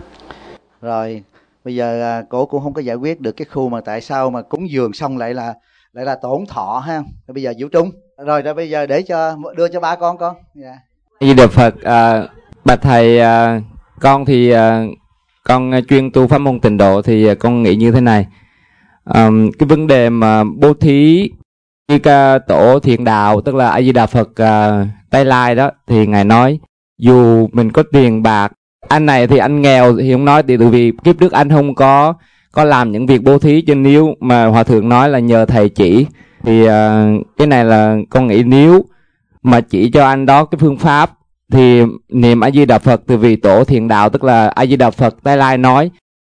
Rồi bây giờ cổ cũng không có giải quyết được cái khu mà tại sao mà cúng dường xong lại là lại là tổn thọ ha. Rồi bây giờ Vũ Trung rồi rồi bây giờ để cho đưa cho ba con con. Yeah. Di Đà Phật. À, bạch thầy, à, con thì à, con chuyên tu pháp môn Tịnh Độ, thì con nghĩ như thế này. À, cái vấn đề mà bố thí như ca tổ Thiện Đạo, tức là A Di Đà Phật à, Tây Lai đó, thì ngài nói dù mình có tiền bạc, anh này thì anh nghèo thì không nói, thì tại vì kiếp trước anh không có có làm những việc bố thí, cho nếu mà hòa thượng nói là nhờ thầy chỉ, thì à, cái này là con nghĩ nếu mà chỉ cho anh đó cái phương pháp thì niệm A Di Đà Phật từ vị tổ Thiện Đạo, tức là A Di Đà Phật Tây Lai nói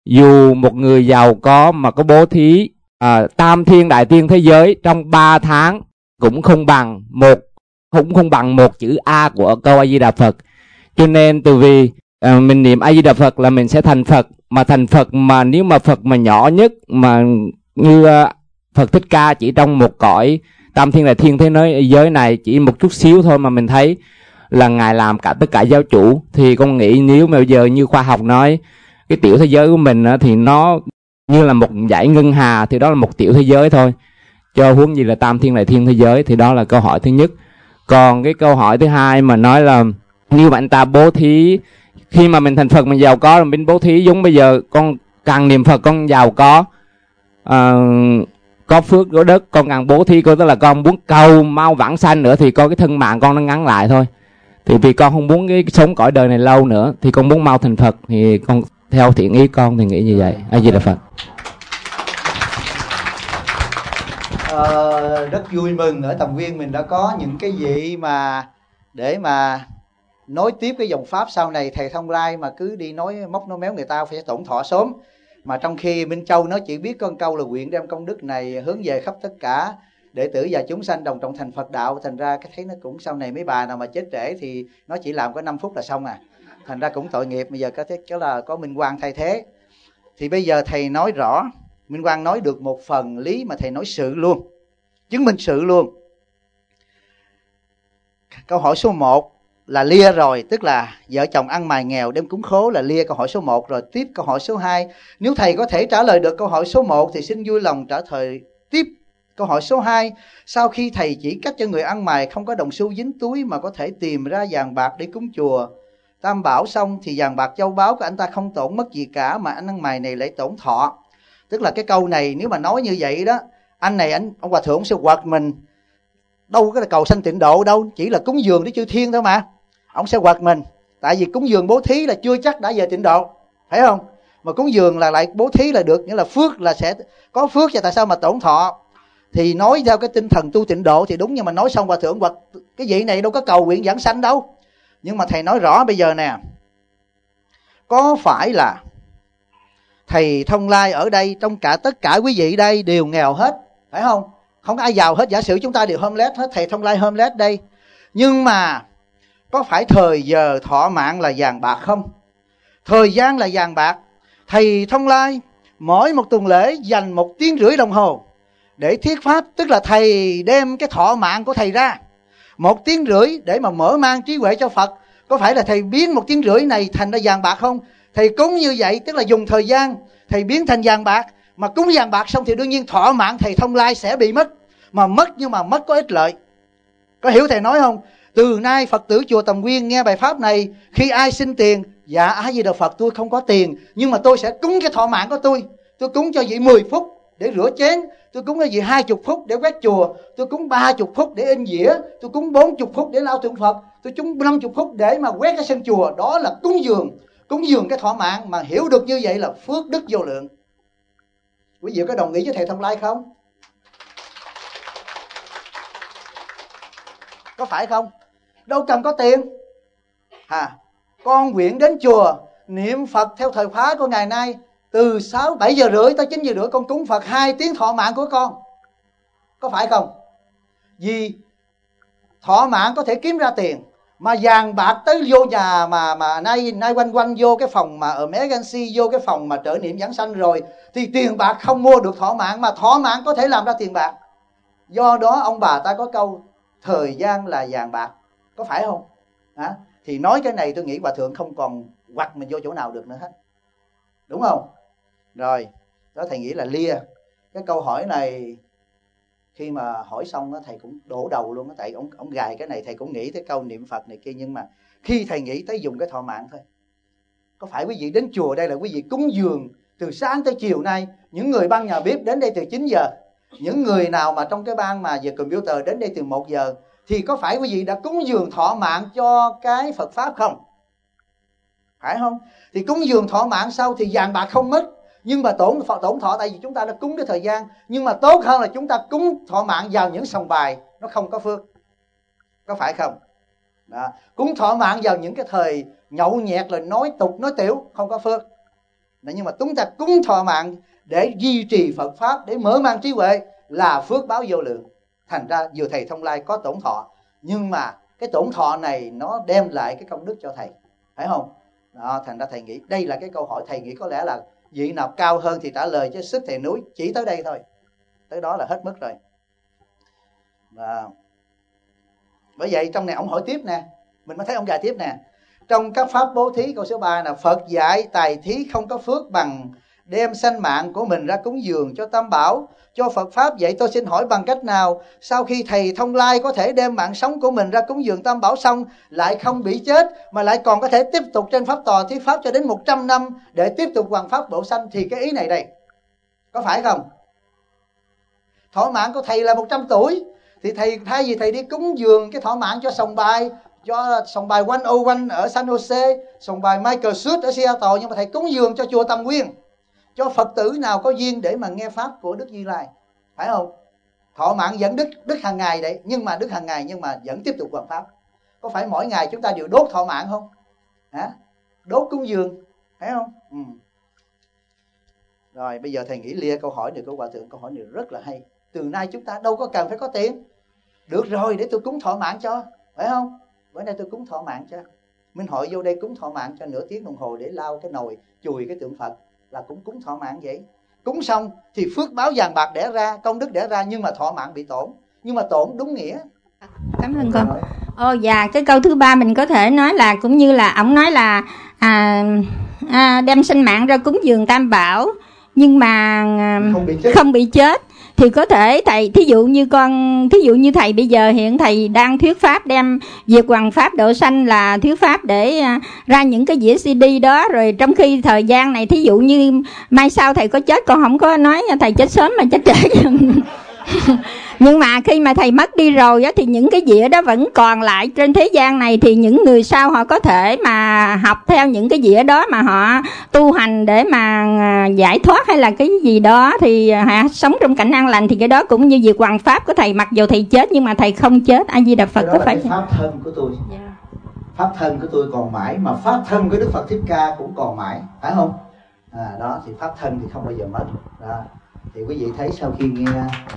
dù một người giàu có mà có bố thí à, tam thiên đại thiên thế giới trong ba tháng cũng không bằng một cũng không bằng một chữ A của câu A Di Đà Phật. Cho nên từ vì à, mình niệm A Di Đà Phật là mình sẽ thành Phật, mà thành Phật mà nếu mà Phật mà nhỏ nhất mà như à, Phật Thích Ca chỉ trong một cõi tam thiên đại thiên thế giới này chỉ một chút xíu thôi mà mình thấy là ngài làm cả tất cả giáo chủ, thì con nghĩ nếu mà bây giờ như khoa học nói cái tiểu thế giới của mình á, thì nó như là một dải ngân hà, thì đó là một tiểu thế giới thôi, cho huống gì là tam thiên đại thiên thế giới. Thì đó là câu hỏi thứ nhất. Còn cái câu hỏi thứ hai mà nói là nếu mà anh ta bố thí khi mà mình thành Phật mình giàu có, mình bố thí giống bây giờ con càng niệm Phật con giàu có à, có phước có đất, con càng bố thí, có tức là con muốn cầu mau vãng sanh nữa thì con cái thân mạng con nó ngắn lại thôi. Thì vì con không muốn cái sống cõi đời này lâu nữa, thì con muốn mau thành Phật, thì con theo thiện ý con thì nghĩ như vậy. A Di Đà Phật. Ờ, rất vui mừng ở Tầm Nguyên mình đã có những cái vị mà để mà nối tiếp cái dòng pháp sau này. Thầy Thông Lai mà cứ đi nói móc nói méo người ta phải tổn thọ sớm, mà trong khi Minh Châu nó chỉ biết con câu là nguyện đem công đức này hướng về khắp tất cả đệ tử và chúng sanh đồng trọng thành Phật đạo. Thành ra cái thấy nó cũng sau này mấy bà nào mà chết trễ thì nó chỉ làm có năm phút là xong à, thành ra cũng tội nghiệp. Bây giờ có thế đó là có Minh Quang thay thế. Thì bây giờ thầy nói rõ, Minh Quang nói được một phần lý mà thầy nói sự luôn, chứng minh sự luôn. Câu hỏi số một là lia rồi, tức là vợ chồng ăn mài nghèo đem cúng khố là lia câu hỏi số một rồi. Tiếp câu hỏi số hai. Nếu thầy có thể trả lời được câu hỏi số một thì xin vui lòng trả lời tiếp câu hỏi số hai. Sau khi thầy chỉ cách cho người ăn mài không có đồng xu dính túi mà có thể tìm ra vàng bạc để cúng chùa Tam Bảo xong, thì vàng bạc châu báu của anh ta không tổn mất gì cả, mà anh ăn mày này lại tổn thọ. Tức là cái câu này nếu mà nói như vậy đó, anh này anh ông hòa thượng sẽ quật mình. Đâu có là cầu sanh tịnh độ đâu, chỉ là cúng dường để chư thiên thôi mà. Ông sẽ quật mình, tại vì cúng dường bố thí là chưa chắc đã về tịnh độ, phải không? Mà cúng dường là lại bố thí là được, nghĩa là phước là sẽ có phước, và tại sao mà tổn thọ? Thì nói theo cái tinh thần tu tịnh độ thì đúng, nhưng mà nói xong hòa thượng quật cái vị này đâu có cầu nguyện giảng sanh đâu. Nhưng mà thầy nói rõ bây giờ nè, có phải là thầy Thông Lai ở đây, trong cả tất cả quý vị đây đều nghèo hết, phải không? Không có ai giàu hết, giả sử chúng ta đều homeless hết, thầy Thông Lai homeless đây. Nhưng mà có phải thời giờ thọ mạng là vàng bạc không? Thời gian là vàng bạc. Thầy Thông Lai mỗi một tuần lễ dành một tiếng rưỡi đồng hồ để thuyết pháp, tức là thầy đem cái thọ mạng của thầy ra một tiếng rưỡi để mà mở mang trí huệ cho Phật. Có phải là thầy biến một tiếng rưỡi này thành ra vàng bạc không? Thầy cúng như vậy tức là dùng thời gian thầy biến thành vàng bạc. Mà cúng vàng bạc xong thì đương nhiên thọ mạng thầy Thông Lai sẽ bị mất. Mà mất nhưng mà mất có ích lợi. Có hiểu thầy nói không? Từ nay Phật tử chùa Tầm Nguyên nghe bài pháp này, khi ai xin tiền, dạ A Di Đà Phật tôi không có tiền, nhưng mà tôi sẽ cúng cái thọ mạng của tôi. Tôi cúng cho vị mười phút để rửa chén, tôi cúng cho vị hai mươi phút để quét chùa, tôi cúng ba mươi phút để in dĩa, tôi cúng bốn mươi phút để lau tượng Phật, tôi cúng năm mươi phút để mà quét cái sân chùa. Đó là cúng dường, cúng dường cái thọ mạng. Mà hiểu được như vậy là phước đức vô lượng. Quý vị có đồng ý với thầy Thông Lai không? có phải không? Đâu cần có tiền. À, con nguyện đến chùa niệm Phật theo thời khóa của ngày nay, từ sáu bảy giờ rưỡi tới chín giờ rưỡi con cúng Phật hai tiếng thọ mạng của con, có phải không? Vì thọ mạng có thể kiếm ra tiền, mà vàng bạc tới vô nhà mà mà nay nay quanh quanh vô cái phòng mà ở Megancy, vô cái phòng mà trợ niệm giảng sanh rồi thì tiền bạc không mua được thọ mạng, mà thọ mạng có thể làm ra tiền bạc. Do đó ông bà ta có câu thời gian là vàng bạc, có phải không? À, thì nói cái này tôi nghĩ hòa thượng không còn quặt mình vô chỗ nào được nữa hết, đúng không? Rồi đó, thầy nghĩ là lia cái câu hỏi này. Khi mà hỏi xong đó, thầy cũng đổ đầu luôn đó, tại ông ông gài cái này thầy cũng nghĩ tới câu niệm Phật này kia, nhưng mà khi thầy nghĩ tới dùng cái thọ mạng thôi. Có phải quý vị đến chùa đây là quý vị cúng dường từ sáng tới chiều nay, những người ban nhà bếp đến đây từ chín giờ, những người nào mà trong cái ban mà về computer đến đây từ một giờ, thì có phải quý vị đã cúng dường thọ mạng cho cái Phật Pháp không? Phải không? Thì cúng dường thọ mạng sau thì vàng bạc không mất, nhưng mà tổn tổn thọ, tại vì chúng ta đã cúng cái thời gian. Nhưng mà tốt hơn là chúng ta cúng thọ mạng vào những sòng bài nó không có phước, có phải không? Đó. Cúng thọ mạng vào những cái thời nhậu nhẹt rồi nói tục nói tiểu không có phước. Đó, nhưng mà chúng ta cúng thọ mạng để duy trì Phật Pháp, để mở mang trí huệ là phước báo vô lượng. Thành ra vừa thầy Thông Lai có tổn thọ, nhưng mà cái tổn thọ này nó đem lại cái công đức cho thầy, phải không? Đó, thành ra thầy nghĩ đây là cái câu hỏi, thầy nghĩ có lẽ là vị nào cao hơn thì trả lời, chứ sức thầy núi chỉ tới đây thôi, tới đó là hết mức rồi. Và bởi vậy trong này ông hỏi tiếp nè, mình mới thấy ông gài tiếp nè. Trong các pháp bố thí câu số ba là Phật dạy tài thí không có phước bằng đem sanh mạng của mình ra cúng dường cho Tam Bảo, cho Phật Pháp. Vậy tôi xin hỏi bằng cách nào sau khi thầy Thông Lai có thể đem mạng sống của mình ra cúng dường Tam Bảo xong lại không bị chết, mà lại còn có thể tiếp tục trên pháp tòa thuyết pháp cho đến một trăm năm để tiếp tục hoàn pháp độ sanh? Thì cái ý này đây có phải không? Thọ mạng của thầy là một trăm tuổi, thì thầy thay vì thầy đi cúng dường cái thọ mạng cho sòng bài, cho sòng bài một không một ở San Jose, sòng bài Michael Suit ở Seattle, nhưng mà thầy cúng dường cho chùa Tam Nguyên, cho Phật tử nào có duyên để mà nghe pháp của Đức Như Lai, phải không? Thọ mạng vẫn đức đức hàng ngày đấy, nhưng mà đức hàng ngày nhưng mà vẫn tiếp tục hoàn pháp. Có phải mỗi ngày chúng ta đều đốt thọ mạng không? Hả? Đốt cúng dường, phải không? Ừ. Rồi bây giờ thầy nghĩ lia câu hỏi này của hòa thượng, câu hỏi này rất là hay. Từ nay chúng ta đâu có cần phải có tiền. Được rồi, để tôi cúng thọ mạng cho, phải không? Bữa nay tôi cúng thọ mạng cho Minh Hội vô đây cúng thọ mạng cho nửa tiếng đồng hồ để lau cái nồi, chùi cái tượng Phật, là cũng cúng thọ mạng vậy. Cúng xong thì phước báo vàng bạc đẻ ra, công đức đẻ ra, nhưng mà thọ mạng bị tổn, nhưng mà tổn đúng nghĩa. Cảm ơn con. Ồ dạ, cái câu thứ ba mình có thể nói là cũng như là ông nói là à, à, đem sinh mạng ra cúng dường Tam Bảo, nhưng mà à, không bị chết, không bị chết. Thì có thể thầy, thí dụ như con, thí dụ như thầy bây giờ hiện thầy đang thuyết pháp đem việc hoàn pháp độ sanh là thuyết pháp để uh, ra những cái đĩa xê đê đó, rồi trong khi thời gian này thí dụ như mai sau thầy có chết, con không có nói thầy chết sớm mà chết trễ. Nhưng mà khi mà thầy mất đi rồi á, thì những cái dĩa đó vẫn còn lại trên thế gian này, thì những người sau họ có thể mà học theo những cái dĩa đó mà họ tu hành để mà giải thoát hay là cái gì đó, thì họ sống trong cảnh an lành. Thì cái đó cũng như việc hoàn pháp của thầy, mặc dù thầy chết nhưng mà thầy không chết. A Di Đà Phật. Có phải pháp thân của tôi? Yeah. Pháp thân của tôi còn mãi, mà pháp thân của Đức Phật Thích Ca cũng còn mãi, phải không? À, đó thì pháp thân thì không bao giờ mất. Đó. Thì quý vị thấy sau khi nghe,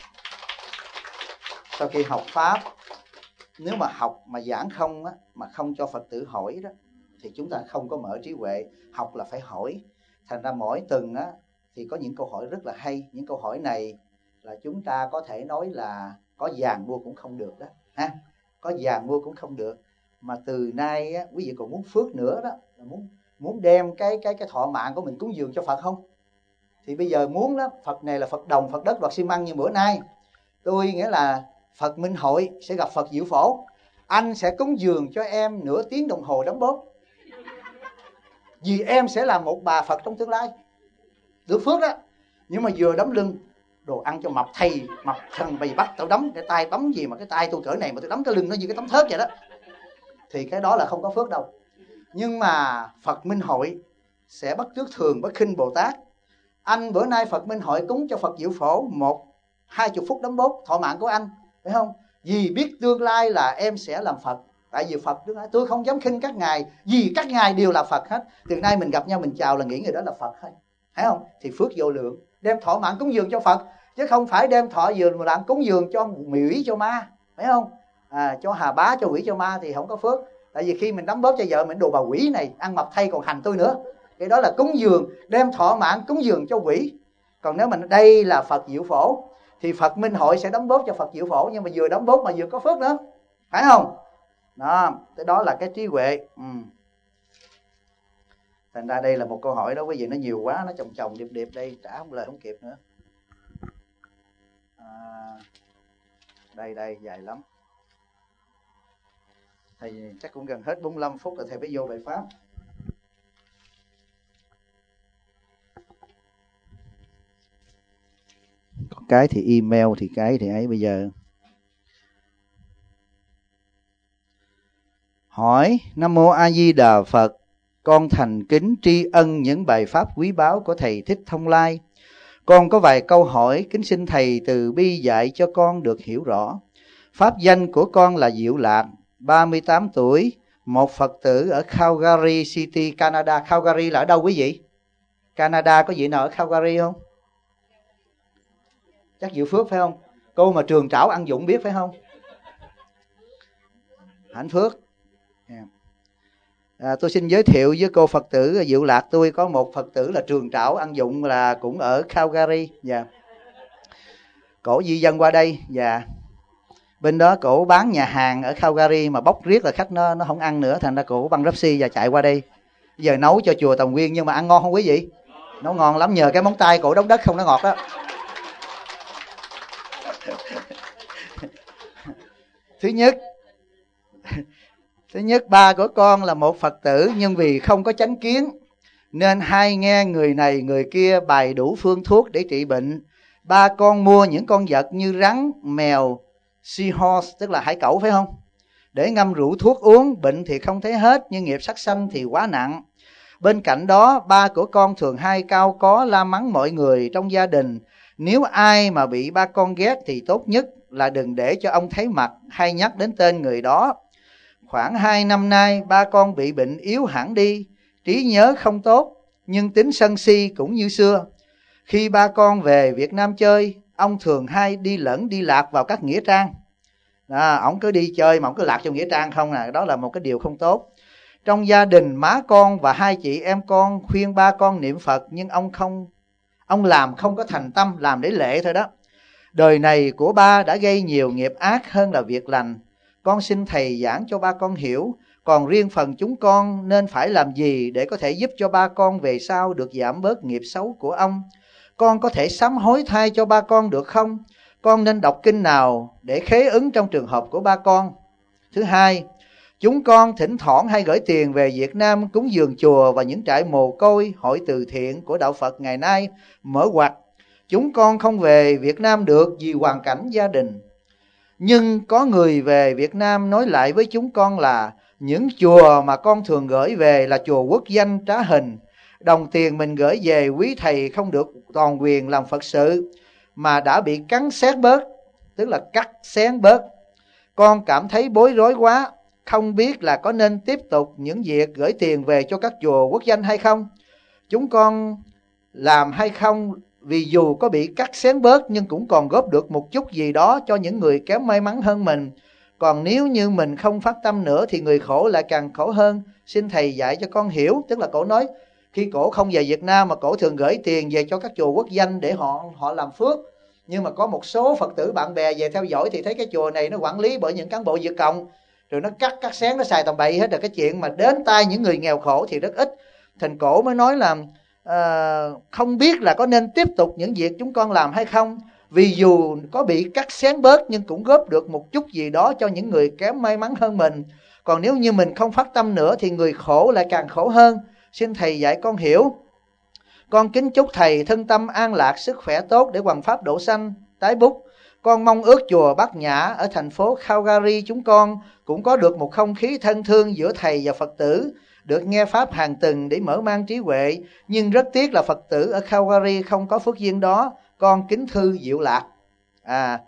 sau khi học pháp, nếu mà học mà giảng không á, mà không cho Phật tử hỏi đó, thì chúng ta không có mở trí huệ. Học là phải hỏi. Thành ra mỗi tuần á thì có những câu hỏi rất là hay. Những câu hỏi này là chúng ta có thể nói là có vàng mua cũng không được đó ha. Có vàng mua cũng không được. Mà từ nay á, quý vị còn muốn phước nữa đó, là muốn muốn đem cái cái cái thọ mạng của mình cúng dường cho Phật không? Thì bây giờ muốn đó, Phật này là Phật đồng, Phật đất, Phật xi măng như bữa nay. Tôi nghĩa là Phật Minh Hội sẽ gặp Phật Diệu Phổ. Anh sẽ cúng dường cho em nửa tiếng đồng hồ đấm bóp, vì em sẽ là một bà Phật trong tương lai. Được phước đó. Nhưng mà vừa đấm lưng, đồ ăn cho mập thầy, mập thần bày bắt tao đấm, cái tay bấm gì mà cái tay tôi cỡ này mà tôi đấm cái lưng nó như cái tấm thớt vậy đó, thì cái đó là không có phước đâu. Nhưng mà Phật Minh Hội sẽ bắt chước thường bất khinh Bồ Tát. Anh bữa nay Phật Minh Hội cúng cho Phật Diệu Phổ một hai chục phút đấm bóp thọ mạng của anh, phải không? Vì biết tương lai là em sẽ làm Phật. Tại vì Phật tương lai, tôi không dám khinh các ngài, vì các ngài đều là Phật hết. Từ nay mình gặp nhau mình chào là nghĩ người đó là Phật hết, thấy không? Thì phước vô lượng, đem thọ mạng cúng dường cho Phật, chứ không phải đem thọ dường mạng cúng dường cho quỷ cho ma, phải không? À, cho hà bá, cho quỷ, cho ma thì không có phước. Tại vì khi mình đấm bóp cho vợ mình, đồ bà quỷ này ăn mập thay còn hành tôi nữa, cái đó là cúng dường, đem thọ mạng cúng dường cho quỷ. Còn nếu mình đây là Phật Diệu Phổ thì Phật Minh Hội sẽ đấm bóp cho Phật Diệu Phổ, nhưng mà vừa đấm bóp mà vừa có phước nữa, phải không? Đó, cái đó là cái trí huệ. Ừ. Thành ra đây là một câu hỏi đó quý vị, nó nhiều quá, nó chồng chồng điệp điệp đây trả không lời không kịp nữa. À, đây đây dài lắm. Thầy chắc cũng gần hết bốn mươi lăm phút rồi, thầy phải vô bài pháp. Cái thì email thì cái thì ấy. Bây giờ hỏi: Nam Mô A Di Đà Phật, con thành kính tri ân những bài pháp quý báu của thầy Thích Thông Lai. Con có vài câu hỏi kính xin thầy từ bi dạy cho con được hiểu rõ. Pháp danh của con là Diệu Lạc, ba mươi tám tuổi, một Phật tử ở Calgary City, Canada. Calgary là ở đâu quý vị? Canada, có vị nào ở Calgary không? Chắc Diệu Phước phải không? Cô mà trường trảo ăn dụng biết phải không? Hạnh Phước. Yeah. À, tôi xin giới thiệu với cô Phật tử Diệu Lạc, tôi có một Phật tử là trường trảo ăn dụng, là cũng ở Calgary. Dạ. Yeah. Cổ di dân qua đây. Dạ. Yeah. Bên đó cổ bán nhà hàng ở Calgary mà bốc riết là khách nó nó không ăn nữa, thành ra cổ băng Pepsi và chạy qua đây. Giờ nấu cho chùa Tòng Nguyên, nhưng mà ăn ngon không quý vị? Nấu ngon lắm, nhờ cái móng tay cổ đống đất không nó ngọt đó. Thứ nhất, thứ nhất ba của con là một Phật tử, nhưng vì không có chánh kiến nên hay nghe người này người kia bày đủ phương thuốc để trị bệnh. Ba con mua những con vật như rắn, mèo, seahorse tức là hải cẩu phải không, để ngâm rượu thuốc uống, bệnh thì không thấy hết, nhưng nghiệp sát sanh thì quá nặng. Bên cạnh đó, ba của con thường hay cao có la mắng mọi người trong gia đình. Nếu ai mà bị ba con ghét thì tốt nhất là đừng để cho ông thấy mặt hay nhắc đến tên người đó. Khoảng hai năm nay, ba con bị bệnh yếu hẳn đi, trí nhớ không tốt, nhưng tính sân si cũng như xưa. Khi ba con về Việt Nam chơi, ông thường hay đi lẫn đi lạc vào các nghĩa trang. À, ông cứ đi chơi mà ông cứ lạc trong nghĩa trang không nè, đó là một cái điều không tốt. Trong gia đình, má con và hai chị em con khuyên ba con niệm Phật, nhưng ông không, ông làm không có thành tâm, làm để lệ thôi đó. Đời này của ba đã gây nhiều nghiệp ác hơn là việc lành. Con xin thầy giảng cho ba con hiểu. Còn riêng phần chúng con nên phải làm gì để có thể giúp cho ba con về sau được giảm bớt nghiệp xấu của ông? Con có thể sám hối thay cho ba con được không? Con nên đọc kinh nào để khế ứng trong trường hợp của ba con? Thứ hai, chúng con thỉnh thoảng hay gửi tiền về Việt Nam cúng dường chùa và những trại mồ côi, hội từ thiện của đạo Phật ngày nay mở ngoặt. Chúng con không về Việt Nam được vì hoàn cảnh gia đình. Nhưng có người về Việt Nam nói lại với chúng con là những chùa mà con thường gửi về là chùa quốc danh trá hình. Đồng tiền mình gửi về quý thầy không được toàn quyền làm Phật sự, mà đã bị cắn xén bớt, tức là cắt xén bớt. Con cảm thấy bối rối quá, không biết là có nên tiếp tục những việc gửi tiền về cho các chùa quốc danh hay không. Chúng con làm hay không, vì dù có bị cắt xén bớt nhưng cũng còn góp được một chút gì đó cho những người kém may mắn hơn mình. Còn nếu như mình không phát tâm nữa thì người khổ lại càng khổ hơn. Xin thầy dạy cho con hiểu. Tức là cổ nói khi cổ không về Việt Nam mà cổ thường gửi tiền về cho các chùa quốc danh để họ họ làm phước. Nhưng mà có một số Phật tử bạn bè về theo dõi thì thấy cái chùa này nó quản lý bởi những cán bộ Việt Cộng, rồi nó cắt cắt xén, nó xài tầm bậy hết. Rồi cái chuyện mà đến tay những người nghèo khổ thì rất ít. Thành cổ mới nói là à, không biết là có nên tiếp tục những việc chúng con làm hay không. Vì dù có bị cắt xén bớt nhưng cũng góp được một chút gì đó cho những người kém may mắn hơn mình. Còn nếu như mình không phát tâm nữa thì người khổ lại càng khổ hơn. Xin thầy dạy con hiểu. Con kính chúc thầy thân tâm an lạc, sức khỏe tốt để hoằng pháp độ sanh. Tái bút. Con mong ước chùa Bát Nhã ở thành phố Calgary chúng con cũng có được một không khí thân thương giữa thầy và Phật tử, được nghe pháp hàng tuần để mở mang trí huệ. Nhưng rất tiếc là Phật tử ở Calgary không có phước duyên đó. Con kính thư Diệu Lạc. À,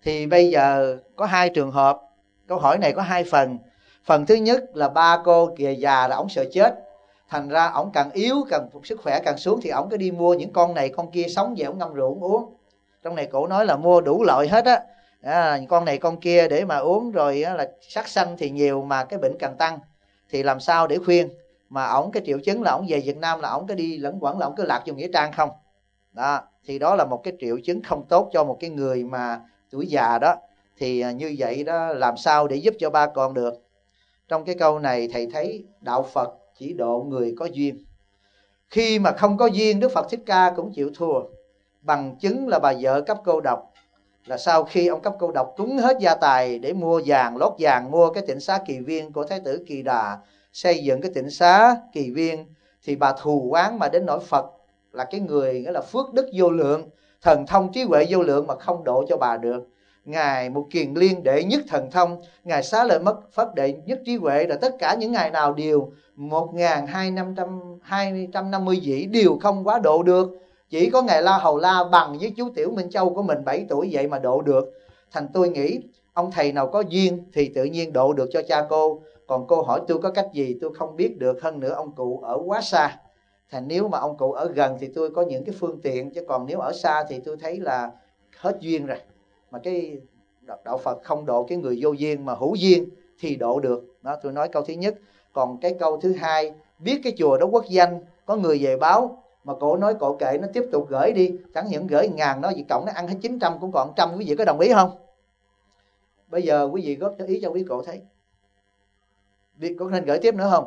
Thì bây giờ có hai trường hợp. Câu hỏi này có hai phần. Phần thứ nhất là ba cô kìa già là ổng sợ chết, thành ra ổng càng yếu, càng sức khỏe càng xuống, thì ổng cứ đi mua những con này con kia sống về ổng ngâm rượu uống. Trong này cổ nói là mua đủ loại hết á, à, con này con kia để mà uống, rồi á, là sát sanh thì nhiều mà cái bệnh càng tăng. Thì làm sao để khuyên? Mà ổng cái triệu chứng là ổng về Việt Nam là ổng cứ đi lẫn quẩn, là ổng cứ lạc vô nghĩa trang không đó. Thì đó là một cái triệu chứng không tốt cho một cái người mà tuổi già đó. Thì như vậy đó, làm sao để giúp cho ba con được? Trong cái câu này thầy thấy đạo Phật chỉ độ người có duyên. Khi mà không có duyên, Đức Phật Thích Ca cũng chịu thua. Bằng chứng là bà vợ cấp cô độc, là sau khi ông cấp cô độc cúng hết gia tài để mua vàng lót vàng, mua cái tịnh xá Kỳ Viên của Thái tử Kỳ Đà, xây dựng cái tịnh xá Kỳ Viên, thì bà thù oán mà đến nỗi Phật là cái người nghĩa là phước đức vô lượng, thần thông trí huệ vô lượng mà không độ cho bà được. Ngài Một Kiền Liên đệ nhất thần thông, Ngài Xá Lợi Mất Phất đệ nhất trí huệ, là tất cả những ngày nào đều một nghìn hai trăm năm mươi vị đều không quá độ được. Chỉ có Ngài La Hầu La bằng với chú Tiểu Minh Châu của mình bảy tuổi vậy mà độ được. Thành tôi nghĩ ông thầy nào có duyên thì tự nhiên độ được cho cha cô. Còn cô hỏi tôi có cách gì, tôi không biết được. Hơn nữa ông cụ ở quá xa, thành nếu mà ông cụ ở gần thì tôi có những cái phương tiện, chứ còn nếu ở xa thì tôi thấy là hết duyên rồi. Mà cái đạo Phật không độ cái người vô duyên, mà hữu duyên thì độ được. Đó, tôi nói câu thứ nhất. Còn cái câu thứ hai, biết cái chùa đó quốc danh, có người về báo mà cổ nói cổ kệ nó tiếp tục gửi đi, chẳng những gửi ngàn nó gì cộng nó ăn hết chín trăm cũng còn trăm. Quý vị có đồng ý không? Bây giờ quý vị góp ý cho quý cậu thấy có nên gửi tiếp nữa không?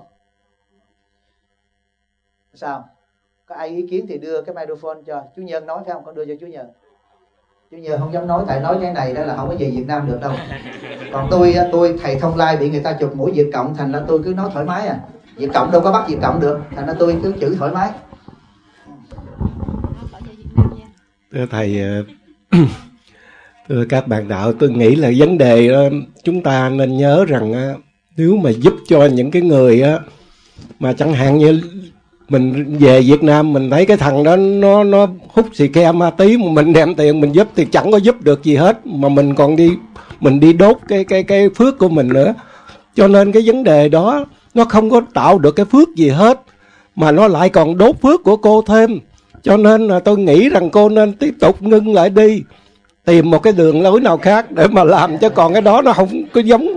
Sao? Có ai ý kiến thì đưa cái microphone cho chú Nhân nói, phải không? Con đưa cho chú Nhân. Chú Nhân không dám nói, tại nói cái này đó là không có về Việt Nam được đâu. Còn tôi tôi thầy Thông Lai bị người ta chụp mũi Việt Cộng, thành ra tôi cứ nói thoải mái à. Việt Cộng đâu có bắt Việt Cộng được, thành ra tôi cứ chữ thoải mái. Thưa thầy, thưa các bạn đạo, tôi nghĩ là vấn đề chúng ta nên nhớ rằng nếu mà giúp cho những cái người mà chẳng hạn như mình về Việt Nam mình thấy cái thằng đó nó nó hút xì ke ma tí, mà mình đem tiền mình giúp thì chẳng có giúp được gì hết, mà mình còn đi mình đi đốt cái cái cái phước của mình nữa. Cho nên cái vấn đề đó nó không có tạo được cái phước gì hết, mà nó lại còn đốt phước của cô thêm. Cho nên là tôi nghĩ rằng cô nên tiếp tục ngưng lại đi, tìm một cái đường lối nào khác để mà làm, chứ còn cái đó nó không có giống.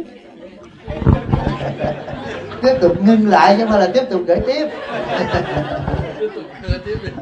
Tiếp tục ngưng lại nhưng mà là tiếp tục gửi tiếp.